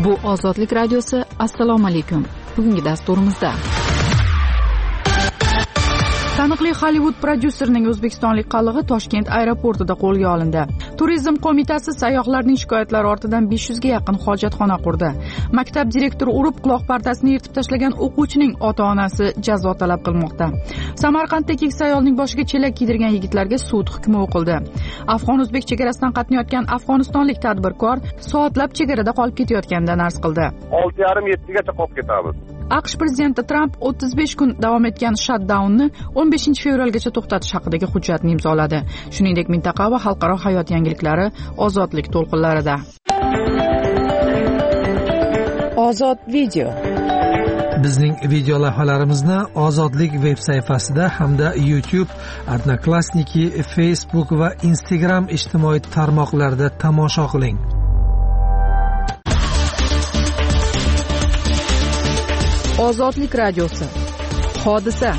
Bu Ozodlik radiosi. Assalomu alaykum. Bugungi dasturimizda taniqli Hollywood prodyuserining o'zbekistonlik qalig'i Toshkent aeroportida qo'lga olindi. Turizm qo'mitasi sayyohlarning shikoyatlari ortidan 500 ga yaqin hojatxona qurdi. Maktab direktori urib quloq pardasini yirtib tashlagan o'quvchining ota-onasi jazo talab qilmoqda. Samarqandda keksa ayolning boshiga chelak kiydirgan yigitlarga sud hukmi o'qildi. Afg'on-o'zbek chegarasidan qatnayotgan afg'onistonlik tadbirkor soatlab chegarada qolib ketayotganidan arz qildi. 6:30-7 gacha qolib ketamiz. AQSh prezidenti Tramp 35 kun davom etgan shutdaunni 15 fevralgacha to'xtatish haqidagi hujjatni imzoladi. Shuningdek, mintaqa va xalqaro hayot yangiliklari Ozodlik to'lqinlarida. Ozod video. Bizning video lavhalarimizni Ozodlik veb sayfasida hamda YouTube, Odnoklassniki, Facebook va Instagram ijtimoiy tarmoqlarida tomosha qiling. Ozodlik radiosi. Hodisa.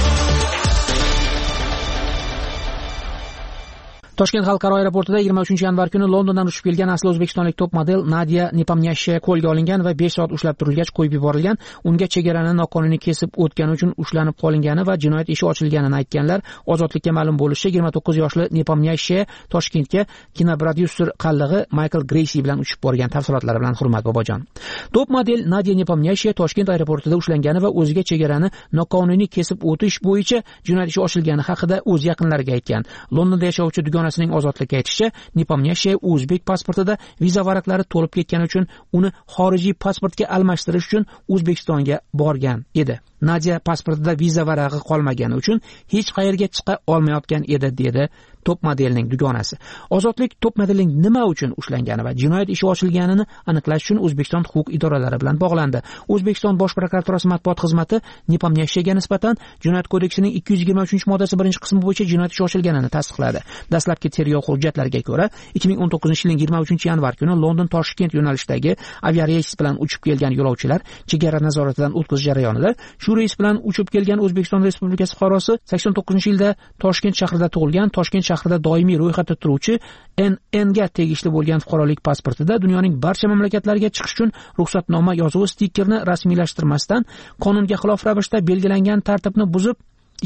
Toshkent xalqaro aeroportida 23-yanvar kuni Londondan uchib kelgan asli o'zbekistonlik top model Nadia Nepomniashchiya qo'lga olingan va 5 soat ushlab turilgach qo'yib yuborilgan. Unga chegarani noqonuniy kesib o'tgani uchun ushlanib qolingani va jinoyat ishi ochilganini aytganlar. Ozodlikka ma'lum bo'lishicha, 29 yoshli Nepomniashchiya Toshkentga kinoprodyuser qallig'i Michael Greysi bilan uchib borgan. Tafsilotlari bilan Hurmat bobojon. Top model Nadia Nepomniashchiya Toshkent aeroportida ushlangani va o'ziga chegarani noqonuniy kesib o'tish bo'yicha jinoyat ishi ochilgani haqida o'z yaqinlariga aytgan. Londonda yashovchi dugonasining Ozodlikka aytishicha, Nepomniashchiya o'zbek pasportida viza varaqlari to'lib ketgani uchun uni xorijiy pasportga almashtirish uchun O'zbekistonga borgan edi. Nadia pasportida viza varag'i qolmagani uchun hech qayerga chiqa olmayotgan edi, dedi top modelning dugonasi. Ozodlik top modelning nima uchun ushlangani va jinoyat ishi ochilganini aniqlash uchun O'zbekiston huquq idoralari bilan bog'landi. O'zbekiston Bosh prokuraturasi matbuot xizmati Nepomniashchiyaga nisbatan Jinoyat kodeksining 223-moddasi 1-qismi bo'yicha jinoyat ishi ochilganini tasdiqladi. Dastlabki tergov hujjatlariga ko'ra, 2019-yilning 23-yanvar kuni London-Toshkent yo'nalishidagi aviareys bilan uchib kelgan yo'lovchilar chegara nazoratidan o'tkazish jarayonida shu reys bilan uchib kelgan O'zbekiston Respublikasi fuqarosi 89-yilda Toshkent shahrida tug'ilgan, Toshkent shahrida doimiy ro'yxatda turuvchi NN ga tegishli bo'lgan fuqarolik pasportida dunyoning barcha mamlakatlariga chiqish uchun ruxsatnoma yozuvi stikerni rasmiylashtirmasdan qonunga xilof ravishda belgilangan tartibni buzib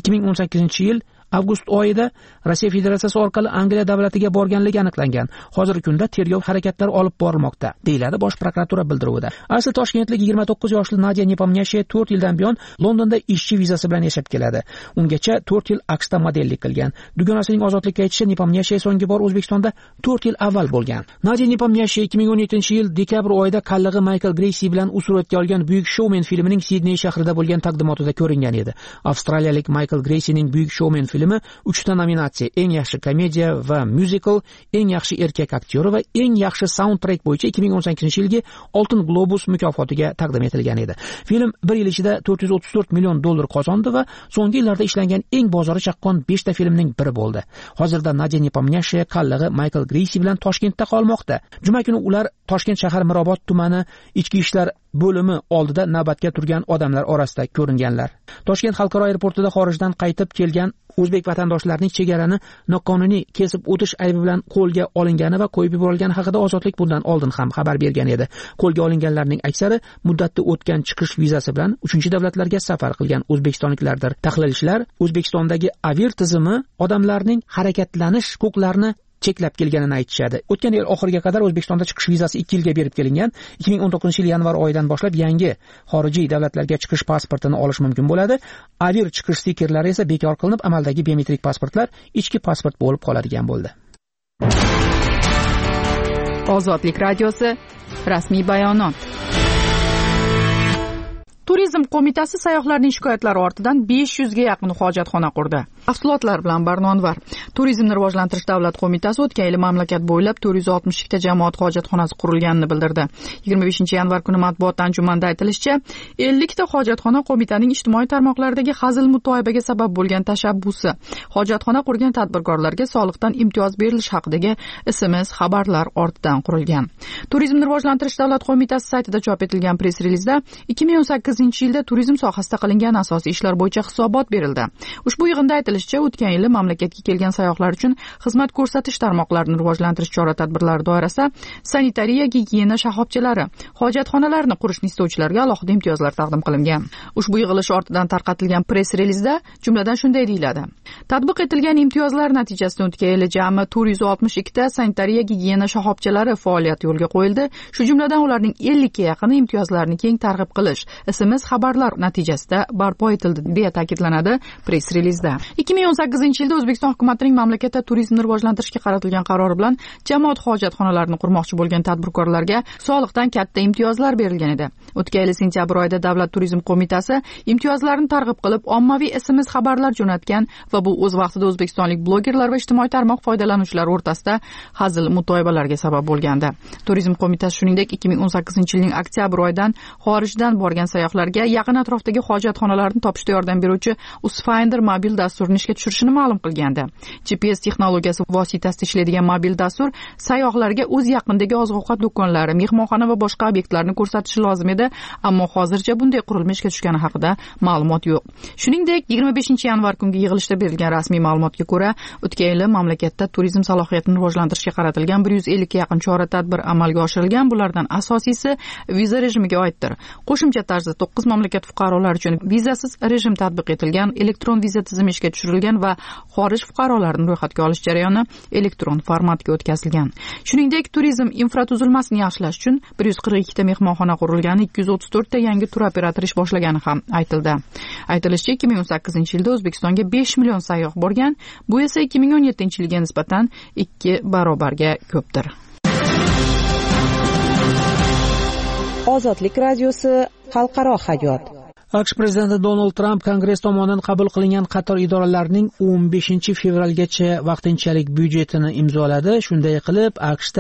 2018-yil avgust oyida Rossiya Federatsiyasi orqali Angliya davlatiga borganligi aniqlangan. Hozirgi kunda tergov harakatlari olib borilmoqda, deyiladi Bosh prokuratura bildiruvida. Asli toshkentlik 29 yoshli Nadia Nepomniashchiya 4 yildan buyon Londonda ishchi vizasi bilan yashab keladi. Ungacha 4 yil AQShda modellik qilgan. Dugonasining Ozodlikka aytishicha, Nepomniashchiya so'nggi bor O'zbekistonda 4 yil avval bo'lgan. Nadia Nepomniashchiya 2017-yil dekabr oyida qallig'i Michael Greysi bilan suratga olgan Buyuk shoumen filmining Sidney shahrida bo'lgan taqdimotida ko'ringan edi. Avstraliyalik Michael Greysining Buyuk shoumen filmi 3 ta nominatsiya: eng yaxshi komediya va musical, eng yaxshi erkak aktyori va eng yaxshi soundtrack bo'yicha 2018-yilgi Oltin globus mukofotiga taqdim etilgan edi. Film 1 yil ichida $434 million qozondi va so'nggi yillarda ishlangan eng bozori chaqqon 5 ta filmning biri bo'ldi. Hozirda Nadia Nepomniashchiya qallig'i Michael Greysi bilan Toshkentda qolmoqda. Juma kuni ular Toshkent shahar Mirobod tumani ichki ishlar bo'limi oldida navbatga turgan odamlar orasida ko'ringanlar. Toshkent xalqaro aeroportida xorijdan qaytib kelgan o'zbek vatandoshlarning chegarani noqonuniy kesib o'tish aybi bilan qo'lga olingani va qo'yib yuborilgani haqida Ozodlik bundan oldin ham xabar bergan edi. Qo'lga olinganlarning aksari muddatda o'tgan chiqish vizasi bilan 3-davlatlarga safar qilgan o'zbekistonliklardir. Tahlilchilar O'zbekistondagi avir tizimi odamlarning harakatlanish huquqlarini cheklab kelganini aytishadi. O'tgan yil oxiriga qadar O'zbekistonda chiqish vizasi 2 yilga berib kelingan. 2019-yil yanvar oyidan boshlab yangi xorijiy davlatlarga chiqish pasportini olish mumkin bo'ladi. Avir chiqish stikerlari esa bekor qilinib, amaldagi biometrik pasportlar ichki pasport bo'lib qoladigan bo'ldi. Ozodlik radiosi rasmiy bayonot. Turizm qo'mitasi sayyohlarning shikoyatlari ortidan 500 ga yaqin hojatxona qurdi. Tafsilotlar bilan Barnonvar. Turizmni rivojlantirish davlat qo'mitasi o'tgan yil mamlakat bo'ylab 462 ta jamoat hojatxonasi qurilganini bildirdi. 25-yanvar kuni matbuot anjumanida aytilishicha, 50 ta hojatxona qo'mitaning ijtimoiy tarmoqlardagi hazil mutoyibaga sabab bo'lgan tashabbusi. Hojatxona qurgan tadbirkorlarga soliqdan imtiyoz berilish haqidagi SMS xabarlar ortidan qurilgan. Turizmni rivojlantirish davlat qo'mitasi saytida chop etilgan press-relizda 2018-yilda turizm sohasida qilingan asosiy ishlar bo'yicha hisobot berildi. Ushbu yig'inda aytilishicha, o'tgan yili mamlakatga kelgan sayyohlar uchun xizmat ko'rsatish tarmoqlarini rivojlantirish chora-tadbirlari doirasida sanitariya gigiyena shoxobchalari, hojatxonalarni qurishni istovchilarga alohida imtiyozlar taqdim qilingan. Ushbu yig'ilish ortidan tarqatilgan press-relizda jumladan shunday deyiladi: Tatbiq etilgan imtiyozlar natijasida o'tgan jami 462 ta sanitariya gigiyena shoxobchalari faoliyati yo'lga qo'yildi. Shu jumladan ularning 50 ga yaqini imtiyozlarni keng targ'ib qilish, SMS xabarlar natijasida barpo etildi, deya ta'kidlanadi press-relizda. 2018-yilda O'zbekiston hukumatining mamlakatda turizmni rivojlantirishga qaratilgan qarori bilan jamoat hojatxonalarini qurmoqchi bo'lgan tadbirkorlarga soliqdan katta imtiyozlar berilgan edi. O'tgan yil sentyabr oyida Davlat turizm qo'mitasi imtiyozlarni targ'ib qilib, ommaviy SMS xabarlar jo'natgan va bu o'z vaqtida o'zbekistonlik blogerlar va ijtimoiy tarmoq foydalanuvchilari o'rtasida hazil mutoyibalarga sabab bo'lgandi. Turizm qo'mitasi shuningdek 2018-yilning oktyabr oyidan xorijdan borgan sayyohlarga yaqin atrofdagi hojatxonalarni topishda yordam beruvchi Usfinder mobil dasturini ishga tushirishini ma'lum qilgandi. GPS texnologiyasi vositasida ishlaydigan mobil dastur sayyohlarga o'z yaqinidagi oziq-ovqat do'konlari, mehmonxona va boshqa obyektlarni ko'rsatishi lozim edi, ammo hozircha bunday qurilma ishga tushgani haqida ma'lumot yo'q. Shuningdek, 25-yanvar kungi yig'ilishda berilgan rasmiy ma'lumotga ko'ra, o'tgan yil mamlakatda turizm salohiyatini rivojlantirishga qaratilgan 150 ga yaqin chora-tadbir amalga oshirilgan. Bulardan asosiysi viza rejimiga oiddir. Qo'shimcha tarzda 9 mamlakat fuqarolari uchun vizasiz rejim tatbiq etilgan, elektron viza tizimi ishga tushirilgan va xorij fuqarolarini ro'yxatga olish jarayoni elektron formatga o'tkazilgan. Shuningdek, turizm infratuzilmasini yaxshilash uchun 142 ta mehmonxona qurilgan, 234 ta yangi tur operatori ish boshlagani ham aytildi. Aytilishicha, 2018-yilda O'zbekistonga 5 million sayyoh borgan, bu esa 2017-yilga nisbatan 2 barobarga ko'pdir. Ozodlik radiosi xalqaro hayot. AQSh prezidenti Donald Tramp Kongress tomonidan qabul qilingan qator idoralarning 15 fevralgacha vaqtinchalik byudjetini imzoladi. Shunday qilib, AQShda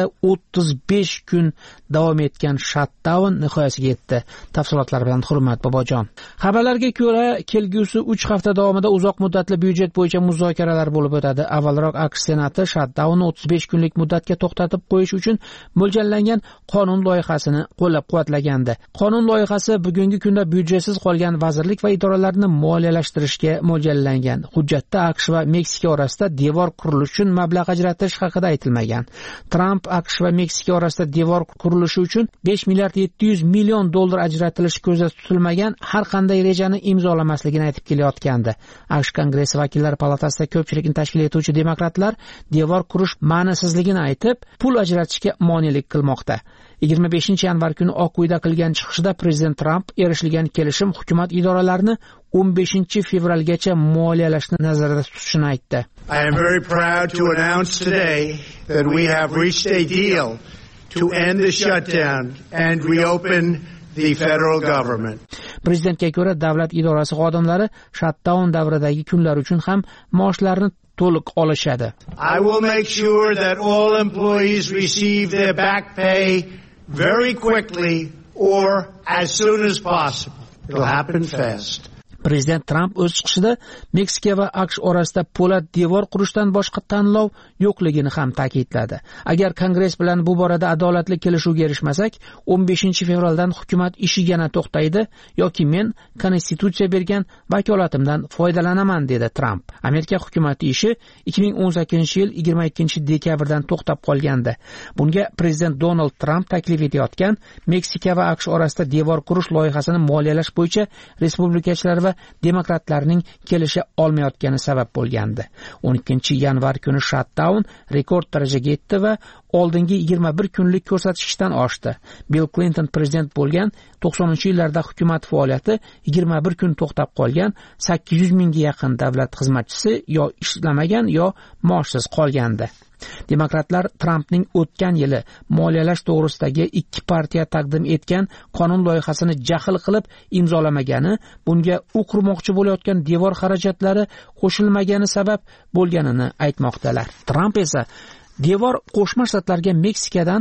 35 kun davom etgan shutdown nihoyasiga yetdi. Tafsilotlar bilan Hurmat Bobojon. Xabarlarga ko'ra, kelgusi 3 hafta davomida uzoq muddatli byudjet bo'yicha muzokaralar bo'lib o'tadi. Avvalroq AQSh Senati shutdownni 35 kunlik muddatga to'xtatib qo'yish uchun mo'ljallangan qonun loyihasini qo'llab-quvvatlagandi. Qonun loyihasi bugungi kunda byudjetsiz vazirlik va idoralarni moliyalashtirishga mo'ljallangan. Hujjatda AQSh va Meksika orasida devor qurilishi uchun mablag' ajratish haqida aytilmagan. Tramp AQSh va Meksika orasida devor qurilishi uchun 5 milliard 700 million dollar ajratilishi ko'zda tutilmagan har qanday rejani imzolamasligini aytib kelayotgandi. AQSh Kongressi vakillar palatasida ko'pchilikni tashkil etuvchi demokratlar devor qurish ma'nosizligini aytib, pul ajratishga monelik qilmoqda. 25-yanvar kuni Oq uyda qilgan chiqishida prezident Tramp erishilgan kelishim hukumat idoralarini 15 fevralgacha moliyalashni nazarda tutishini aytdi. I am very proud to announce today that we have reached a deal to end the shutdown and reopen the federal government. Prezidentga ko'ra, davlat idorasi xodimlari shutdown davridagi kunlar uchun ham maoshlarini to'liq olishadi. I will make sure that all employees receive their back pay very quickly or as soon as possible. It'll happen fast. Prezident Tramp o'z chiqishida Meksika va AQSh orasida po'lat devor qurishdan boshqa tanlov yo'qligini ham ta'kidladi. Agar Kongress bilan bu borada adolatli kelishuvga erishmasak, 15 fevraldan hukumat ishi yana to'xtaydi yoki men konstitutsiya bergan vakolatimdan foydalanaman, dedi Tramp. Amerika hukumati ishi 2018-yil 22-dekabrdan to'xtab qolgandi. Bunga prezident Donald Tramp taklif etayotgan Meksika va AQSh orasida devor qurish loyihasini moliyalash bo'yicha respublikachilar va demokratlarning kelisha olmayotgani sabab bo'lgandi. 12-yanvar kuni shutdown rekord darajaga yetdi va oldingi 21 kunlik ko'rsatkichdan oshdi. Bill Clinton prezident bo'lgan 90-yillarda hukumat faoliyati 21 kun to'xtab qolgan, 800 mingga yaqin davlat xizmatchisi yo ishlamagan yo maoshsiz qolgandi. Demokratlar Trampning o'tgan yili moliyalash to'g'risidagi 2 partiya taqdim etgan qonun loyihasini jahl qilib imzolamagani, bunga u qurmoqchi bo'layotgan devor xarajatlari qo'shilmagani sabab bo'lganini aytmoqdalar. Tramp esa devor Qo'shma Shtatlarga Meksikadan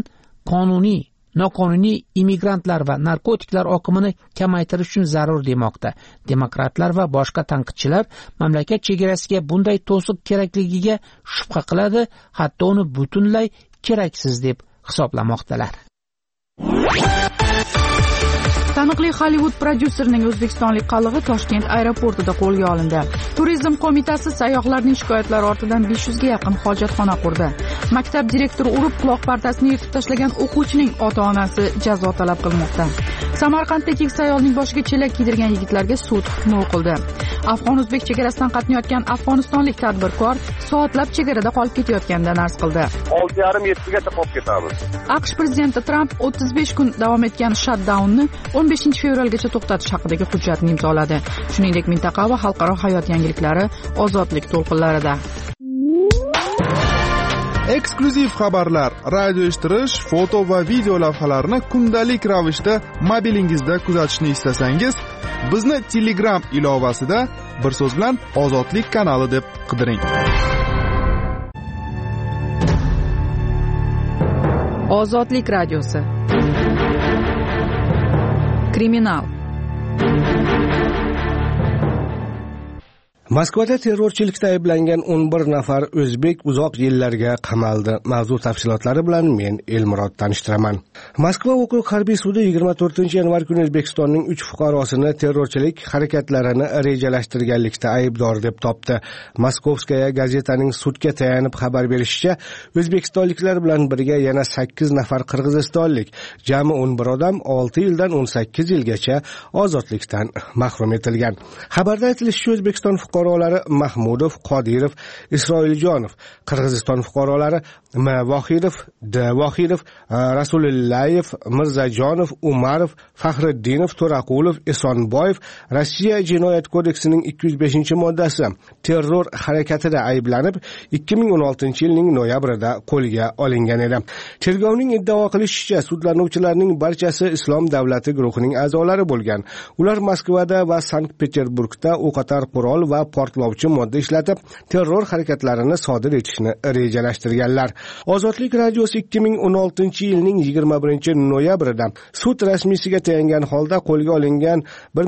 noqonuniy immigrantlar va narkotiklar oqimini kamaytirish uchun zarur demoqda. Demokratlar va boshqa tanqidchilar mamlakat chegarasiga bunday to'siq kerakligiga shubha qiladi, hatto uni butunlay keraksiz deb hisoblamoqdalar. Taniqli Hollywood prodyuserning o'zbekistonlik qalig'i Toshkent aeroportida qo'lga olindi. Turizm qo'mitasi sayyohlarning shikoyatlari ortidan 500 ga yaqin hojatxona qurdi. Maktab direktori urib quloq partasini yirtib tashlagan o'quvchining ota-onasi jazo talab qilmoqda. Samarqandda keksa ayolning boshiga chelak kiydirgan yigitlarga sud hukmi o'qildi. Afg'on-o'zbek chegarasidan qatnayotgan afg'onistonlik tadbirkor soatlab chegarada qolib ketayotganidan arz qildi. 6:30-7 gacha qolib ketamiz. AQSh prezidenti Tramp 35 kun davom etgan shutdaunni 15 fevralgacha to'xtatish haqidagi hujjatni imzoladi. Shuningdek, mintaqa va xalqaro hayot yangiliklari ozodlik to'lqinlarida. Eksklyuziv xabarlar, radio eshittirish, foto va video lavhalarni kundalik ravishda mobilingizda kuzatishni istasangiz, bizni Telegram ilovasida bir so'z bilan Ozodlik kanali deb qidiring. Ozodlik radiosi. Kriminal. Moskvada terrorchilikda ayblangan 11 nafar o'zbek uzoq yillarga qamaldi. Mavzu tafsilotlari bilan men Elmurod tanishtiraman. Moskva okrug harbiy sudi 24-yanvar kuni O'zbekistonning 3 fuqarosini terrorchilik harakatlarini rejalashtirganlikda aybdor deb topdi. Moskovskaya gazetaning sudga tayanib xabar berishicha, o'zbekistonliklar bilan birga yana 8 nafar qirg'izistonlik, jami 11 odam 6 yildan 18 yilgacha ozodlikdan mahrum etilgan. Xabarda aytilishicha, O'zbekiston fuqarolari Mahmudov, Qodirov, Isroiljonov, Qirg'iziston fuqarolari M. Vohidov, D. Vohidov, Rasulillayev, Mirzajonov, Umarov, Faxriddinov, To'raqulov, Esonboyev Rossiya Jinoyat kodeksining 205-moddasi terror harakatida ayblanib 2016-yilning noyabrida qo'lga olingan edi. Tergovning iddao qilishicha, sudlanuvchilarning barchasi Islom davlati guruhining a'zolari bo'lgan. Ular Moskvada va Sankt-Peterburgda o'qotar qurol va portlovchi modda ishlatib, terror harakatlarini sodir etishni rejalashtirganlar. Ozodlik radiosi 2016-yilning 21-noyabrida sud rasmiysiga tayangan holda qo'lga olingan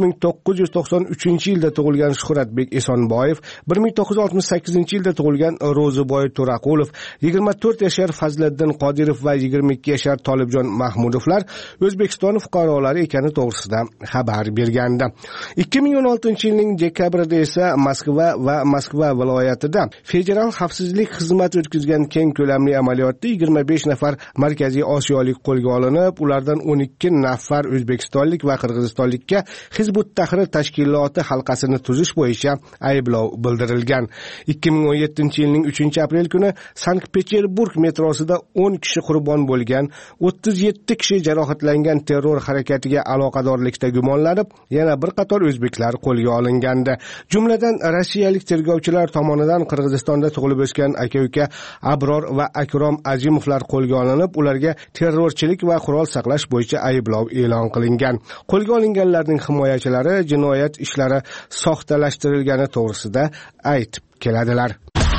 1993-yilda tug'ilgan Shuhratbek Esonboyev, 1968-yilda tug'ilgan Ro'ziboy To'raqulov, 24 yashar Fazliddin Qodirov va 22 yashar Tolibjon Mahmudovlar O'zbekiston fuqarolari ekani to'g'risida xabar bergandi. 2016-yilning dekabrida esa Moskva va Moskva viloyatida federal xavfsizlik xizmati o'tkazgan keng ko'lamli amaliyotda 25 nafar Markaziy Osiyolik qo'lga olinib, ulardan 12 nafar o'zbekistonlik va qirg'izistonlikka Hizbut Tahrir tashkiloti halqasini tuzish bo'yicha ayblov bildirilgan. 2017-yilning 3-aprel kuni Sankt-Peterburg metrosida 10 kishi qurbon bo'lgan, 37 kishi jarohatlangan terror harakatiga aloqadorlikda gumonlanib, yana bir qator o'zbeklar qo'lga olingandi. Jumladan rossiyalik tergovchilar tomonidan Qirg'izistonda tug'ilib o'sgan aka-uka Abror va Akrom Azimovlar qo'lga olinib, ularga terrorchilik va qurol saqlash bo'yicha ayblov e'lon qilingan. Qo'lga olinganlarning himoyachilari jinoyat ishlari soxtalashtirilgani to'g'risida aytib keladilar.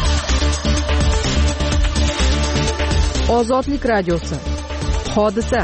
Ozodlik radiosi. Hodisa.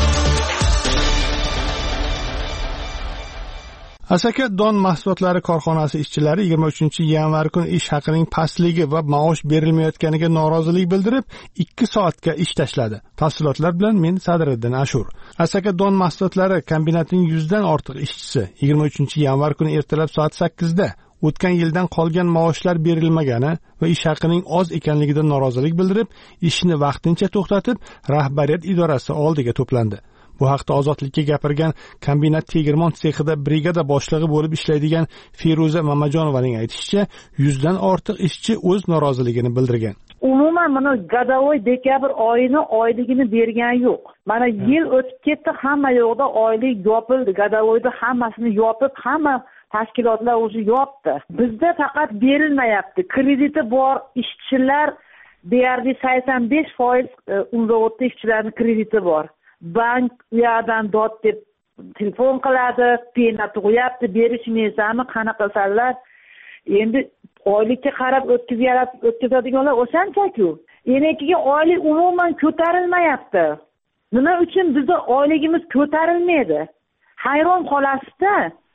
Asaka don mahsulotlari korxonasi ishchilari 23-yanvar kuni ish haqining pastligi va maosh berilmayotganiga norozilik bildirib 2 soatga ish tashladi. Tafsilotlar bilan men Sadriddin Ashur. Asaka don mahsulotlari kombinatining 100 dan ortiq ishchisi 23-yanvar kuni ertalab soat 8 da o'tgan yildan qolgan maoshlar berilmagani va ish haqining oz ekanligidan norozilik bildirib, ishni vaqtincha to'xtatib, rahbariyat idorasi oldiga to'plandi. Bu haqda Ozodlikka gapirgan kombinat tegirmon sexida brigada boshlig'i bo'lib ishlaydigan Feruza Mamajonovaning aytishicha, 100 dan ortiq ishchi o'z noroziligini bildirgan. Umuman mana gadavoy dekabr oyini oyligini bergan yo'q. Mana yil o'tib ketdi, hamma yo'qda oylik yopildi. Gadavoyda hammasini yopib, hamma tashkilotlar o'zi yopdi. Bizda faqat berilmayapti. Krediti bor ishchilar deyarli 85% unzavodda ishchilarning krediti bor. Bank u yerdan dod deb telefon qiladi, pena tug'yapti, berishmaysizmi, qanaqa qilsalar. Endi oylikka qarab o'tkazadiganlar o'shancha-ku. Enekiga oylik umuman ko'tarilmayapti. Nima uchun bizda oyligimiz ko'tarilmaydi? Hayron qolasiz-da.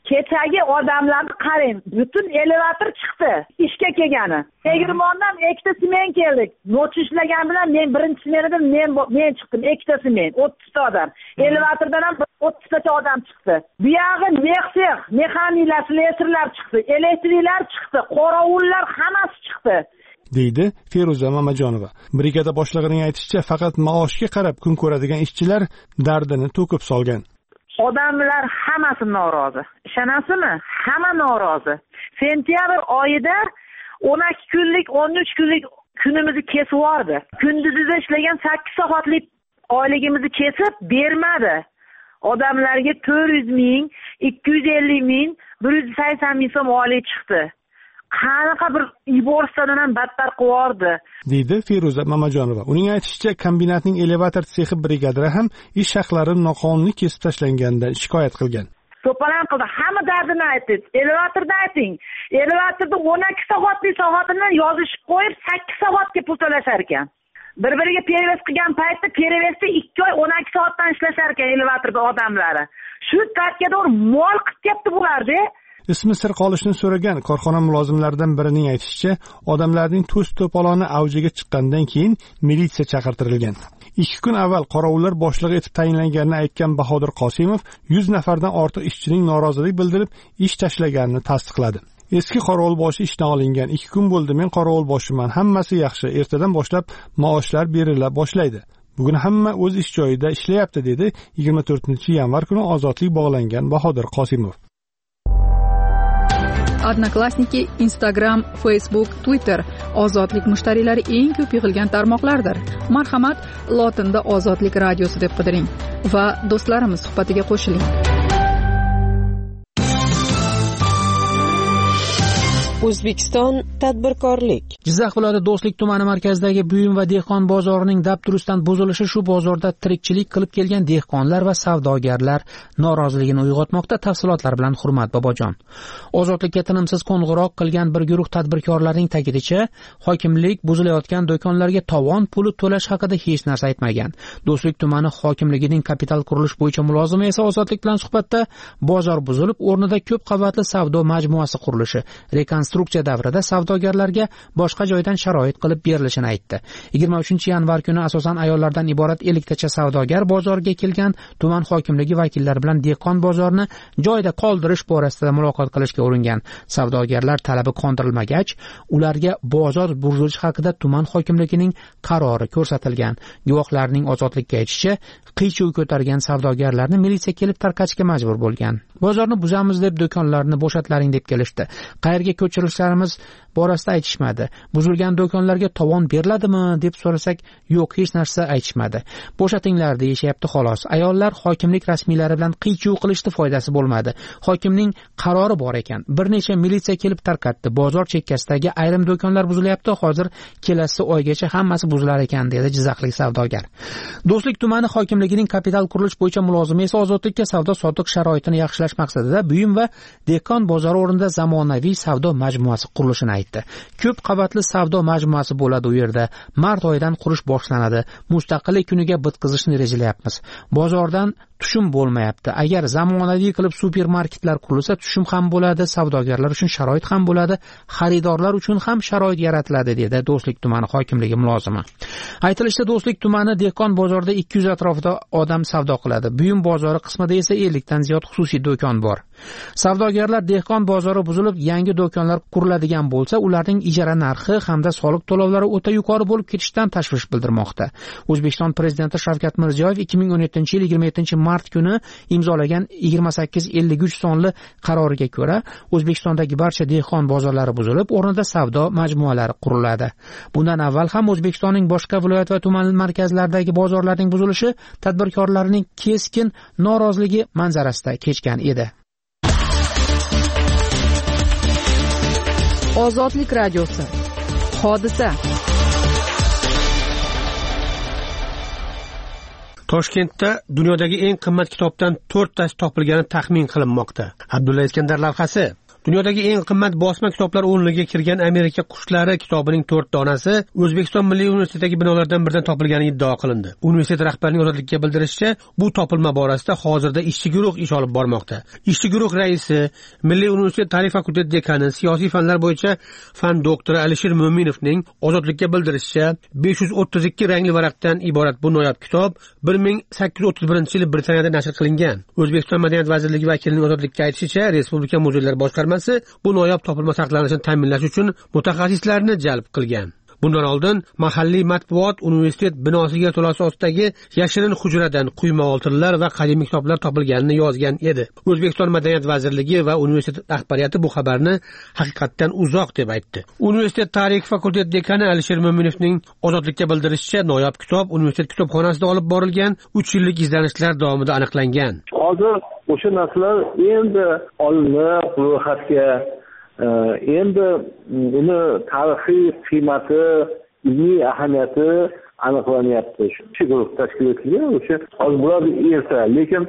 kechagi odamlarni qarang, butun elevator chiqdi ishga kelgani. Tegirmondan ikkita smen keldik. Noch ishlagan bilan men birinchi smenidan men chiqdim, ikkita smen, 30 ta odam. Elevatordan ham 30 tacha odam chiqdi. Bu yog'i mexsex, mexaniklar, slesarlar chiqdi, elektriklar chiqdi, qorovullar hammasi chiqdi. deydi Feruza Mamajonova. Brigada boshlig'ining aytishicha, faqat maoshga qarab kun ko'radigan ishchilar dardini to'kib solgan. Odamlar hammasi norozi. Ishonasizmi? Hamma norozi. Sentyabr oyida 12 kunlik, 13 kunlik kunimizni kesib yubordi. Kunduzida ishlagan 8 soatlik oyligimizni kesib bermadi. Odamlarga 400 ming, 250 ming, 180 ming so'm oylik chiqdi. Qanaqa bir iborsadan ham battar qiyordi, deydi Feruza Mamajonova. Uning aytishicha, kombinatning elevator sexi brigadiri ham ish haqlari noqonuniy kesib tashlanganidan shikoyat qilgan. To'polon qildi, hamma dardini aytdi. Elevatorda ayting. Elevatorda 12 soatlik soatini yozishib qo'yib 8 soatga pul to'lashar ekan. Bir-biriga perevez qilgan paytda perevezda 2 oy 12 soatdan ishlashar ekan elevatorda odamlari. Shu tartga to'g'ri mol qilib ketdi bularda. Ismi sir qolishni so'ragan korxona mulozimlaridan birining aytishicha, odamlarning to's-to'poloni avjiga chiqqandan keyin militsiya chaqirtirilgan. 2 kun avval qorovullar boshlig'i etib tayinlanganini aytgan Bahodir Qosimov 100 nafardan ortiq ishchining norozilik bildirib, ish tashlaganini tasdiqladi. Eski qorovulboshi ishdan olingan. 2 kun bo'ldi, men qorovulboshiman. Hammasi yaxshi. Ertadan boshlab maoshlar berila boshlaydi. Bugun hamma o'z ish joyida ishlayapti, dedi 24-yanvar kuni ozodlik bog'langan Bahodir Qosimov. Odnoklassniki, Instagram, Facebook, Twitter ozodlik mushtariylari eng ko'p yig'ilgan tarmoqlardir. Marhamat, lotinda Ozodlik radiosi deb qidiring va do'stlarimiz suhbatiga qo'shiling. O'zbekiston tadbirkorlik. Jizzax viloyati Do'stlik tumani markazidagi buyum va dehqon bozorining dabdurustdan buzilishi shu bozorda tirikchilik qilib kelgan dehqonlar va savdogarlar noroziligini uyg'otmoqda. Tafsilotlar bilan Hurmat Bobojon. Ozodlikka tinimsiz qo'ng'iroq qilgan bir guruh tadbirkorlarning ta'kidincha, hokimlik buzilayotgan do'konlarga tovon puli to'lash haqida hech narsa aytmagan. Do'stlik tumani hokimligining kapital qurilish bo'yicha mulozimi esa Ozodlik bilan suhbatda bozor buzilib, o'rnida ko'p qavatli savdo majmuasi qurilishi, rekonstruksiya davrida savdogarlarga boshqa joydan sharoit qilib berilishini aytdi. 23-yanvar kuni asosan ayollardan iborat 50 tacha savdogar bozorga kelgan tuman hokimligi vakillari bilan dehqon bozorni joyida qoldirish borasida muloqot qilishga uringan. Savdogarlar talabi qondirilmagach, ularga bozor buzilishi haqida tuman hokimligining qarori ko'rsatilgan. Guvohlarning Ozodlikka aytishicha, qiy-chuv ko'targan savdogarlarni militsiya kelib tarqatishga majbur bo'lgan. Bozorni buzamiz deb do'konlarni bo'shatlaring deb kelishdi. Qayerga ko'chirishlarimiz borasida aytishmadi. Buzilgan do'konlarga tovon beriladimi deb so'rasak, yo'q, hech narsa aytishmadi. Bo'shatinglar deyishyapti xolos. Ayollar hokimlik rasmiylari bilan qiy-chuv qilishdi, foydasi bo'lmadi. Hokimning qarori bor ekan. Bir necha militsiya kelib tarqatdi. Bozor chekkasidagi ayrim do'konlar buzilyapti. Hozir kelasi oygacha hammasi buzilar ekan, dedi jizzaxlik savdogar. Do'stlik tumani hokimligining kapital qurilish bo'yicha mulozimi esa Ozodlikka savdo-sotiq sharoitini yaxshilash maqsadida buyum va dehqon bozori o'rnida zamonaviy savdo majmuasi qurilishini aytdi. Ko'p qavatli savdo majmuasi bo'ladi u yerda. Mart oyidan qurish boshlanadi. Mustaqillik kuniga bitkazishni rejalayapmiz. Bozordan tushum bo'lmayapti. Agar zamonaviy qilib supermarketlar qurilsa, tushum ham bo'ladi, savdogarlar uchun sharoit ham bo'ladi, xaridorlar uchun ham sharoit yaratiladi, dedi Do'stlik tumani hokimligi mulozimi. Aytilishicha, Do'stlik tumani dehqon bozorida 200 atrofida odam savdo qiladi. Buyum bozori qismida esa 50 dan ziyod xususiy do'kon bor. Savdogarlar dehqon bozori buzilib, yangi do'konlar quriladigan bo'lsa, ularning ijara narxi hamda soliq to'lovlari o'ta yuqori bo'lib ketishidan tashvish bildirmoqda. O'zbekiston prezidenti Shavkat Mirziyoyev 2017-yil 27-mart kuni imzolagan 2853 sonli qaroriga ko'ra, O'zbekistondagi barcha dehqon bozorlari buzilib, o'rnida savdo majmualari quriladi. Bundan avval ham O'zbekistonning boshqa viloyat va tuman markazlaridagi bozorlarning buzilishi tadbirkorlarning keskin noroziligi manzarasida kechgan edi. Ozodlik radiosi. Hodisa. Toshkentda dunyodagi eng qimmat kitobdan 4 tasi topilgani taxmin qilinmoqda. Abdulla Iskandar lavhasi. Dunyodagi eng qimmat bosma kitoblar o'nligiga kirgan Amerika qushlari kitobining 4 donasi O'zbekiston Milliy universitetidagi binolardan biridan topilgani iddao qilindi. Universitet rahbarining ozodlikka bildirishicha, bu topilma borasida hozirda ishchi guruh ish olib bormoqda. Ishchi guruh raisi, Milliy universitet tarix fakulteti dekani, siyosiy fanlar bo'yicha fan doktori Alisher Mo'minovning ozodlikka bildirishicha, 532 rangli varaqdan iborat bu noyob kitob 1831-yili Britaniyada nashr qilingan. O'zbekiston Madaniyat vazirligi vakilining ozodlikka aytishicha, Respublika muzeylar boshqarmasi bu noyob topilma saqlanishini ta'minlash uchun mutaxassislarni jalb qilgan. Bundan oldin mahalliy matbuot universitet binosiga to'lasi ostidagi yashirin hujradan quyma oltinlar va qadimiy kitoblar topilganini yozgan edi. O'zbekiston Madaniyat vazirligi va universitet rahbariyati bu xabarni haqiqatdan uzoq deb aytdi. Universitet tarix fakulteti dekani Alisher Mo'minovning ozodlikka bildirishicha, noyob kitob universitet kitobxonasida olib borilgan 3 yillik izlanishlar davomida aniqlangan. Hozir o'sha narsalar endi olinib, ro'yxatga endi uni tarixiy qiymati, ilmiy ahamiyati aniqlanyapti. Shu guruh tashkil etilgan, o'sha hozir bo'ladi erta, lekin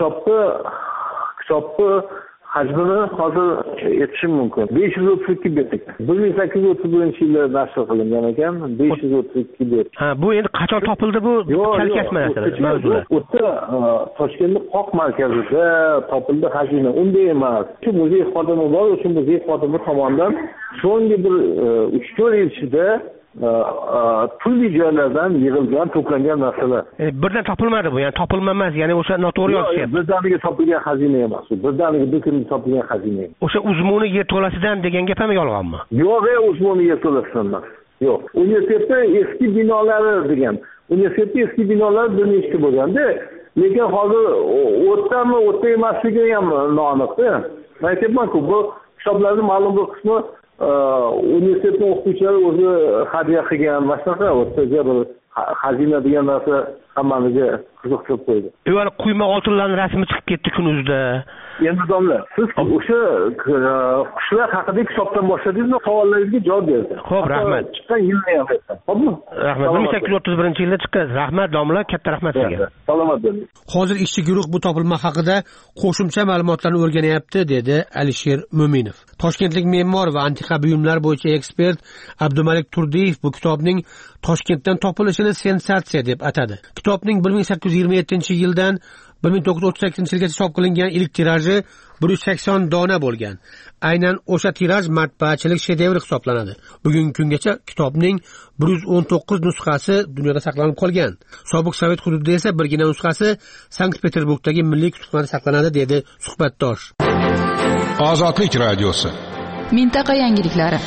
kitobni hajmini hozir yetishim mumkin. 532 bet ekan. 1831-yilda nashr qilingan ekan, 532 bet. Ha, bu endi qachon topildi bu? Chalkashmayapti mavzular. O'ta Toshkentning qoq markazida topildi xazina. Unday emas. Shu muzey xodimi bor, o'sha muzey xodimi tomonidan so'nggi bir 3-4 yil ichida turli joylardan yig'ilgan, to'plangan narsalar. Birdan topilmadi bu, ya'ni topilma emas, ya'ni o'sha noto'g'ri yozishyapti. Birdaniga topilgan xazina emas, birdaniga bir kun topilgan xazina. O'sha uzmuni yerto'lasidan degan gap ham yolg'onmi? Yo'q, uzmuni yerto'lasidan emas. Yo'q. Universitetda eski binolari degan. Universitetda eski binolari bir nechta bo'lganda, lekin hozir o'tdami, o'tda emasligi ham noaniqda. Men aytyapman-ku, bu kitoblarning ma'lum bir qismi universitetning o'qituvchilari o'zi hadya qilgan, boshqa o'rtaga bir xazina degan narsa hammaniga qiziqtirib qo'ydi. Yo'q, quyma oltinlarning rasmi chiqib ketdi kunuzda. Endi domla, siz o'sha qushlar haqidagi kitobdan boshladingizmi? Savollaringizga javob berdim. Xo'p, rahmat. Chiqqan yilni ham aytdim. Xo'pmi? Rahmat. 1831-yilda chiqqan. Rahmat domla, katta rahmat sizga. Salomat bo'ling. Hozir ishchi guruh bu topilma haqida qo'shimcha ma'lumotlarni o'rganyapti, dedi Alisher Mo'minov. Toshkentlik me'mor va antiqa buyumlar bo'yicha ekspert Abdumalik Turdiyev bu kitobning Toshkentdan topilishini sensatsiya deb atadi. Kitobning 1827-yildan 1938-yilgacha chop qilingan ilk tiraji 180 dona bo'lgan. Aynan o'sha tiraj matbaachilik shedevri hisoblanadi. Bugungi kungacha kitobning 119 nusxasi dunyoda saqlanib qolgan. Sobiq Sovet hududida esa birgina nusxasi Sankt-Peterburgdagi Milliy kutubxonada saqlanadi, dedi suhbatdosh. Ozodlik radiosi. Mintaqa yangiliklari.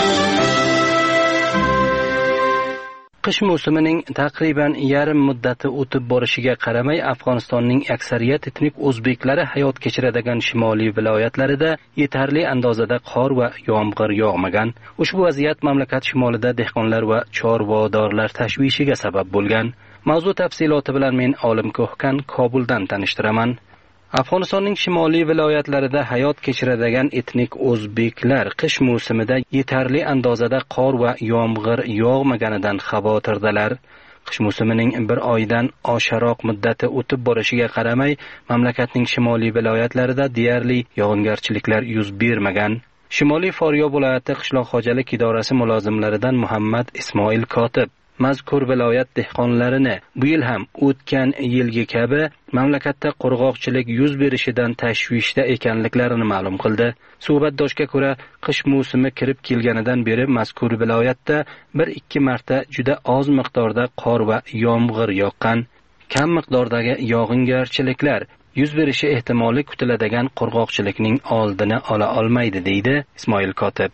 Qish mavsumining taqriban yarim muddati o'tib borishiga qaramay, Afg'onistonning aksariyat etnik o'zbeklari hayot kechiradigan shimoliy viloyatlarida yetarli andozada qor va yomg'ir yog'magan. Ushbu vaziyat mamlakat shimolida dehqonlar va chorvadorlar tashvishiga sabab bo'lgan. Mavzu tafsiloti bilan men Olim Ko'hkan Kobuldan tanishtiraman. Afg'onistonning shimoliy viloyatlarida hayot kechiradigan etnik o'zbeklar qish mavsumida yetarli andozada qor va yomg'ir yog'maganidan xavotirdalar. Qish mavsumining bir oydan osharoq muddati o'tib borishiga qaramay, mamlakatning shimoliy viloyatlarida deyarli yog'ingarchiliklar yuz bermagan. Shimoliy Faryob viloyati qishloq xo'jalik idorasi mulozimlaridan Muhammad Ismoil Kotib mazkur viloyat dehqonlarini bu yil ham o'tgan yilgi kabi mamlakatda qurg'oqchilik yuz berishidan tashvishda ekanliklarini ma'lum qildi. Suhbatdoshga ko'ra, qish mavsumi kirib kelganidan beri mazkur viloyatda 1-2 marta juda oz miqdorda qor va yomg'ir yoqqan. Kam miqdordagi yog'ingarchiliklar yuz berishi ehtimoli kutiladigan qurg'oqchilikning oldini ola olmaydi, deydi Ismoil Kotib.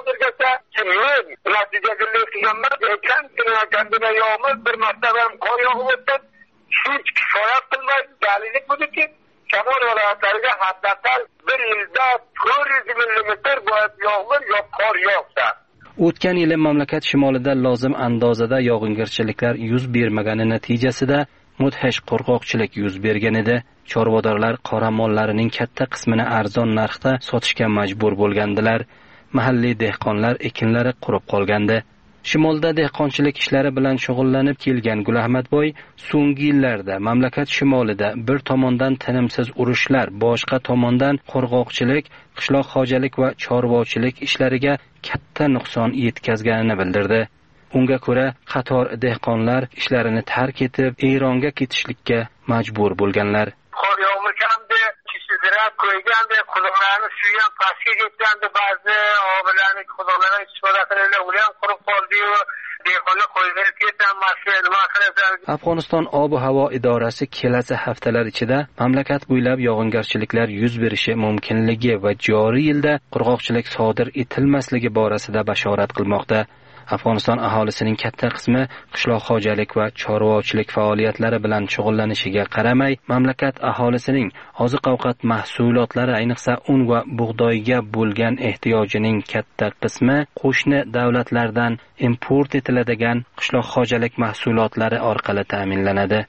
Kandina yağmur bir martaba qor yog'ib o'tdi. Shu kifoya qilmaydi. Dalili budiki, Kamol viloyatlariga haqiqatan bir yilda 400 millimetr yog'mur yo qor yog'sa. O'tgan yili mamlakat shimolida lozim andozada yog'ingarchiliklar yuz bermagani natijasida mudhish qurg'oqchilik yuz bergan edi. Chorvadorlar qoramollarining katta qismini arzon narxda sotishga majbur bo'lgandilar. Mahalliy dehqonlar ekinlari qurib qolgandi. Shimolda dehqonchilik ishlari bilan shug'ullanib kelgan Gulahmadboy so'nggi yillarda mamlakat shimolida bir tomondan tinimsiz urushlar, boshqa tomondan qurg'oqchilik, qishloq xo'jalik va chorvachilik ishlariga katta nuqson yetkazganini bildirdi. Unga ko'ra, qator dehqonlar ishlarini tark etib, Eronga ketishlikka majbur bo'lganlar. Qor yog'maganda, chisidirab qo'yganda, quduqlarni suygan pastga ketganda ba'zi obilarni quduqlarga istifoda qilganlar, ular qurib qoldi-yu, dehqonlar qo'yib ketganmasi, nima qilasan? Afg'oniston ob-havo idorasi kelasi haftalar ichida mamlakat bo'ylab yog'ingarchiliklar yuz berishi mumkinligi va joriy yilda qurg'oqchilik sodir etilmasligi borasida bashorat qilmoqda. Afg'oniston aholisining katta qismi qishloq xo'jalik va chorvachilik faoliyatlari bilan shug'ullanishiga qaramay, mamlakat aholisining oziq-ovqat mahsulotlari, ayniqsa un va bug'doyga bo'lgan ehtiyojining katta qismi qo'shni davlatlardan import etiladigan qishloq xo'jalik mahsulotlari orqali ta'minlanadi.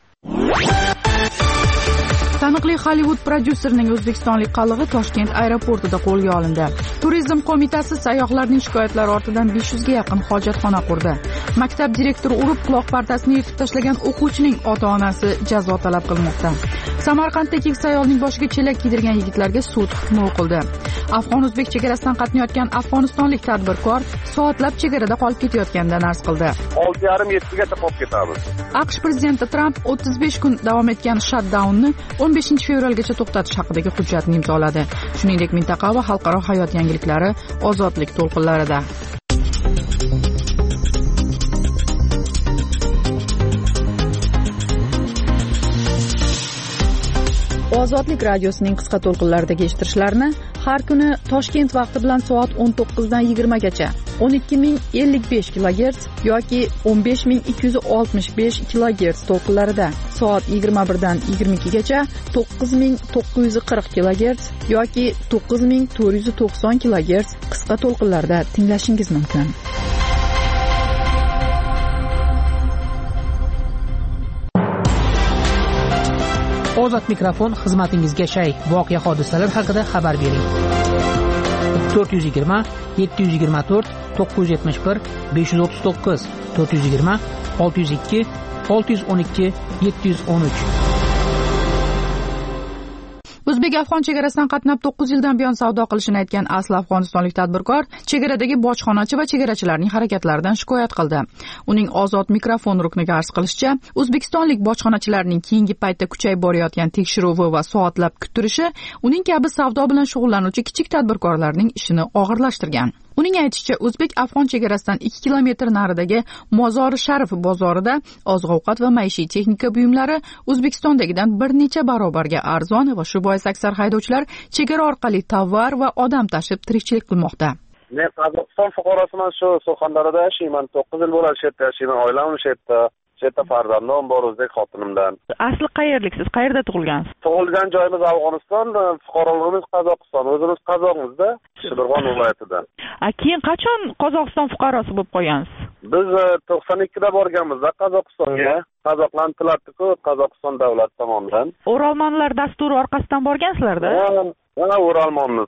Taniqli Hollywood prodyuserning o'zbekistonlik qalig'i Toshkent aeroportida qo'lga olindi. Turizm qo'mitasi sayyohlarning shikoyatlari ortidan 500 ga yaqin hojatxona qurdi. Maktab direktori urib quloq partasini yirtib tashlagan o'quvchining ota-onasi jazo talab qilmoqda. Samarqandda keksa ayolning boshiga chelak kiydirgan yigitlarga sud hukmi o'qildi. Afg'on-o'zbek chegarasidan qatnayotgan afg'onistonlik tadbirkor soatlab chegarada qolib ketayotganidan arz qildi. 6:30-7 gacha qolib ketamiz. AQSh prezidenti Tramp 35 kun davom etgan shutdaunni 15 fevralgacha to'xtatish haqidagi hujjatni imzoladi. Shuningdek, mintaqa va xalqaro hayot yangiliklari ozodlik to'lqinlarida. Ozodlik radiosining qisqa to'lqinlaridagi eshittirishlarni har kuni Toshkent vaqti bilan soat 19 dan 20 gacha 12055 kHz yoki 15265 kHz to'lqinlarida, soat 21 dan 22 gacha 9940 kHz yoki 9490 kHz qisqa to'lqinlarda tinglashingiz mumkin. Ozod mikrofon xizmatingizga shay. Voqea hodisalar haqida xabar bering. 420 724 971 539 420 602 612 713. O'zbek-afg'on chegarasidan qatnab 9 yildan buyon savdo qilishini aytgan asl afg'onistonlik tadbirkor chegaradagi bojxonachi va chegarachilarning harakatlaridan shikoyat qildi. Uning ozod mikrofon rukniga arz qilishicha, o'zbekistonlik bojxonachilarning keyingi paytda kuchayib borayotgan tekshiruvi va soatlab kutirishi uning kabi savdo bilan shug'ullanuvchi kichik tadbirkorlarning ishini og'irlashtirgan. Uning aytishicha, O'zbek-afg'on chegarasidan 2 kilometr naridagi Mozori Sharif bozorida oziq-ovqat va maishiy texnika buyumlari O'zbekistondagidan bir necha barobarga arzon va shu bois aksar haydovchilar chegara orqali tovar va odam tashib tirikchilik qilmoqda. Men Qozog'iston fuqarosiman, shu Surxondaryoda yashayman. 9 yil bo'ladi shu yerda yashayman. Oilam shu yerda. Cheta farzandim bor, o'zbek xotinimdan. Asli qayerliksiz? Qayerda tug'ilgansiz? Tug'ilgan joyimiz Afg'oniston, fuqaroligimiz Qozog'iston. O'zimiz Qozog'mizda, Shirg'on viloyatida. Keyin qachon Qozog'iston fuqarosi bo'lib qolgansiz? Biz 92 da borganmizda Qozog'istonga. Qozoqlarni tilatdi-ku, Qozog'iston davlat tomonidan. O'rolmonlar dasturi orqasidan borgansizlar-da? Mana O'rolmonni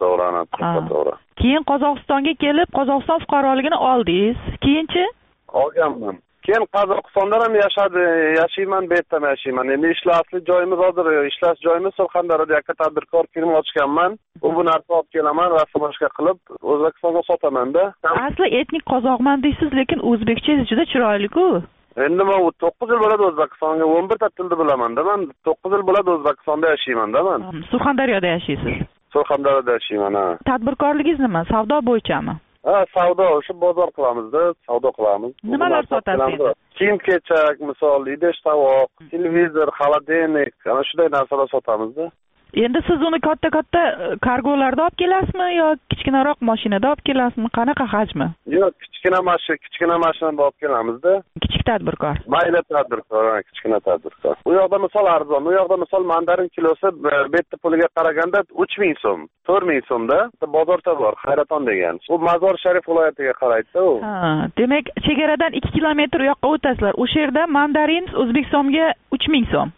to'g'ri. Keyin Qozog'istonga kelib, Qozog'iston fuqaroligini oldingiz. Keyinchi? Olganman. Keyin Qozog'istonda ham yashayman, bu yerda yashayman. Endi ishlashli joyimiz hozir, ishlash joyimiz Surxondaryoda yakka tadbirkor firma ochganman. Bu narsa olib kelaman, rasm-boshqa qilib O'zbekistonga sotaman-da. Asli etnik qozoqman deysiz, lekin o'zbekchangiz juda chiroyli-ku. Endi men 9 yil bo'ladi O'zbekistonga, 11 ta tilni bilaman-da men. 9 yil bo'ladi O'zbekistonda yashayman-da men. Surxondaryoda yashaysiz? Surxondaryoda yashayman, ha. Tadbirkorligingiz nima? Savdo bo'yichami? Ha, savdo, o'sha bozor qilamizda, savdo qilamiz. Nimalar sotasiz? Kiyim-kechak, misol, idish-tovoq, televizor, xolodilnik, ana shunday narsalar sotamiz-da. Endi siz uni katta-katta kargolarda olib kelasizmi yo kichkinaroq mashinada olib kelasizmi? Qanaqa hajmi? Yo'q, kichkina mashinada olib kelamiz-da. Kichik tadbirkor. Mayli tadbirkor, kichkina tadbirkor. U yoqda misol arzon, u yoqda misol mandarin kilosi bitta puliga qaraganda 3000 so'm, 4000 so'mda. Bozorda bor, Hayraton degan. U Mozor Sharif viloyatiga qaraydi-da u. Ha, demak, chegaradan 2 kilometr u yoqqa o'tasizlar. O'sha yerda mandarin O'zbekistonga 3000 so'm.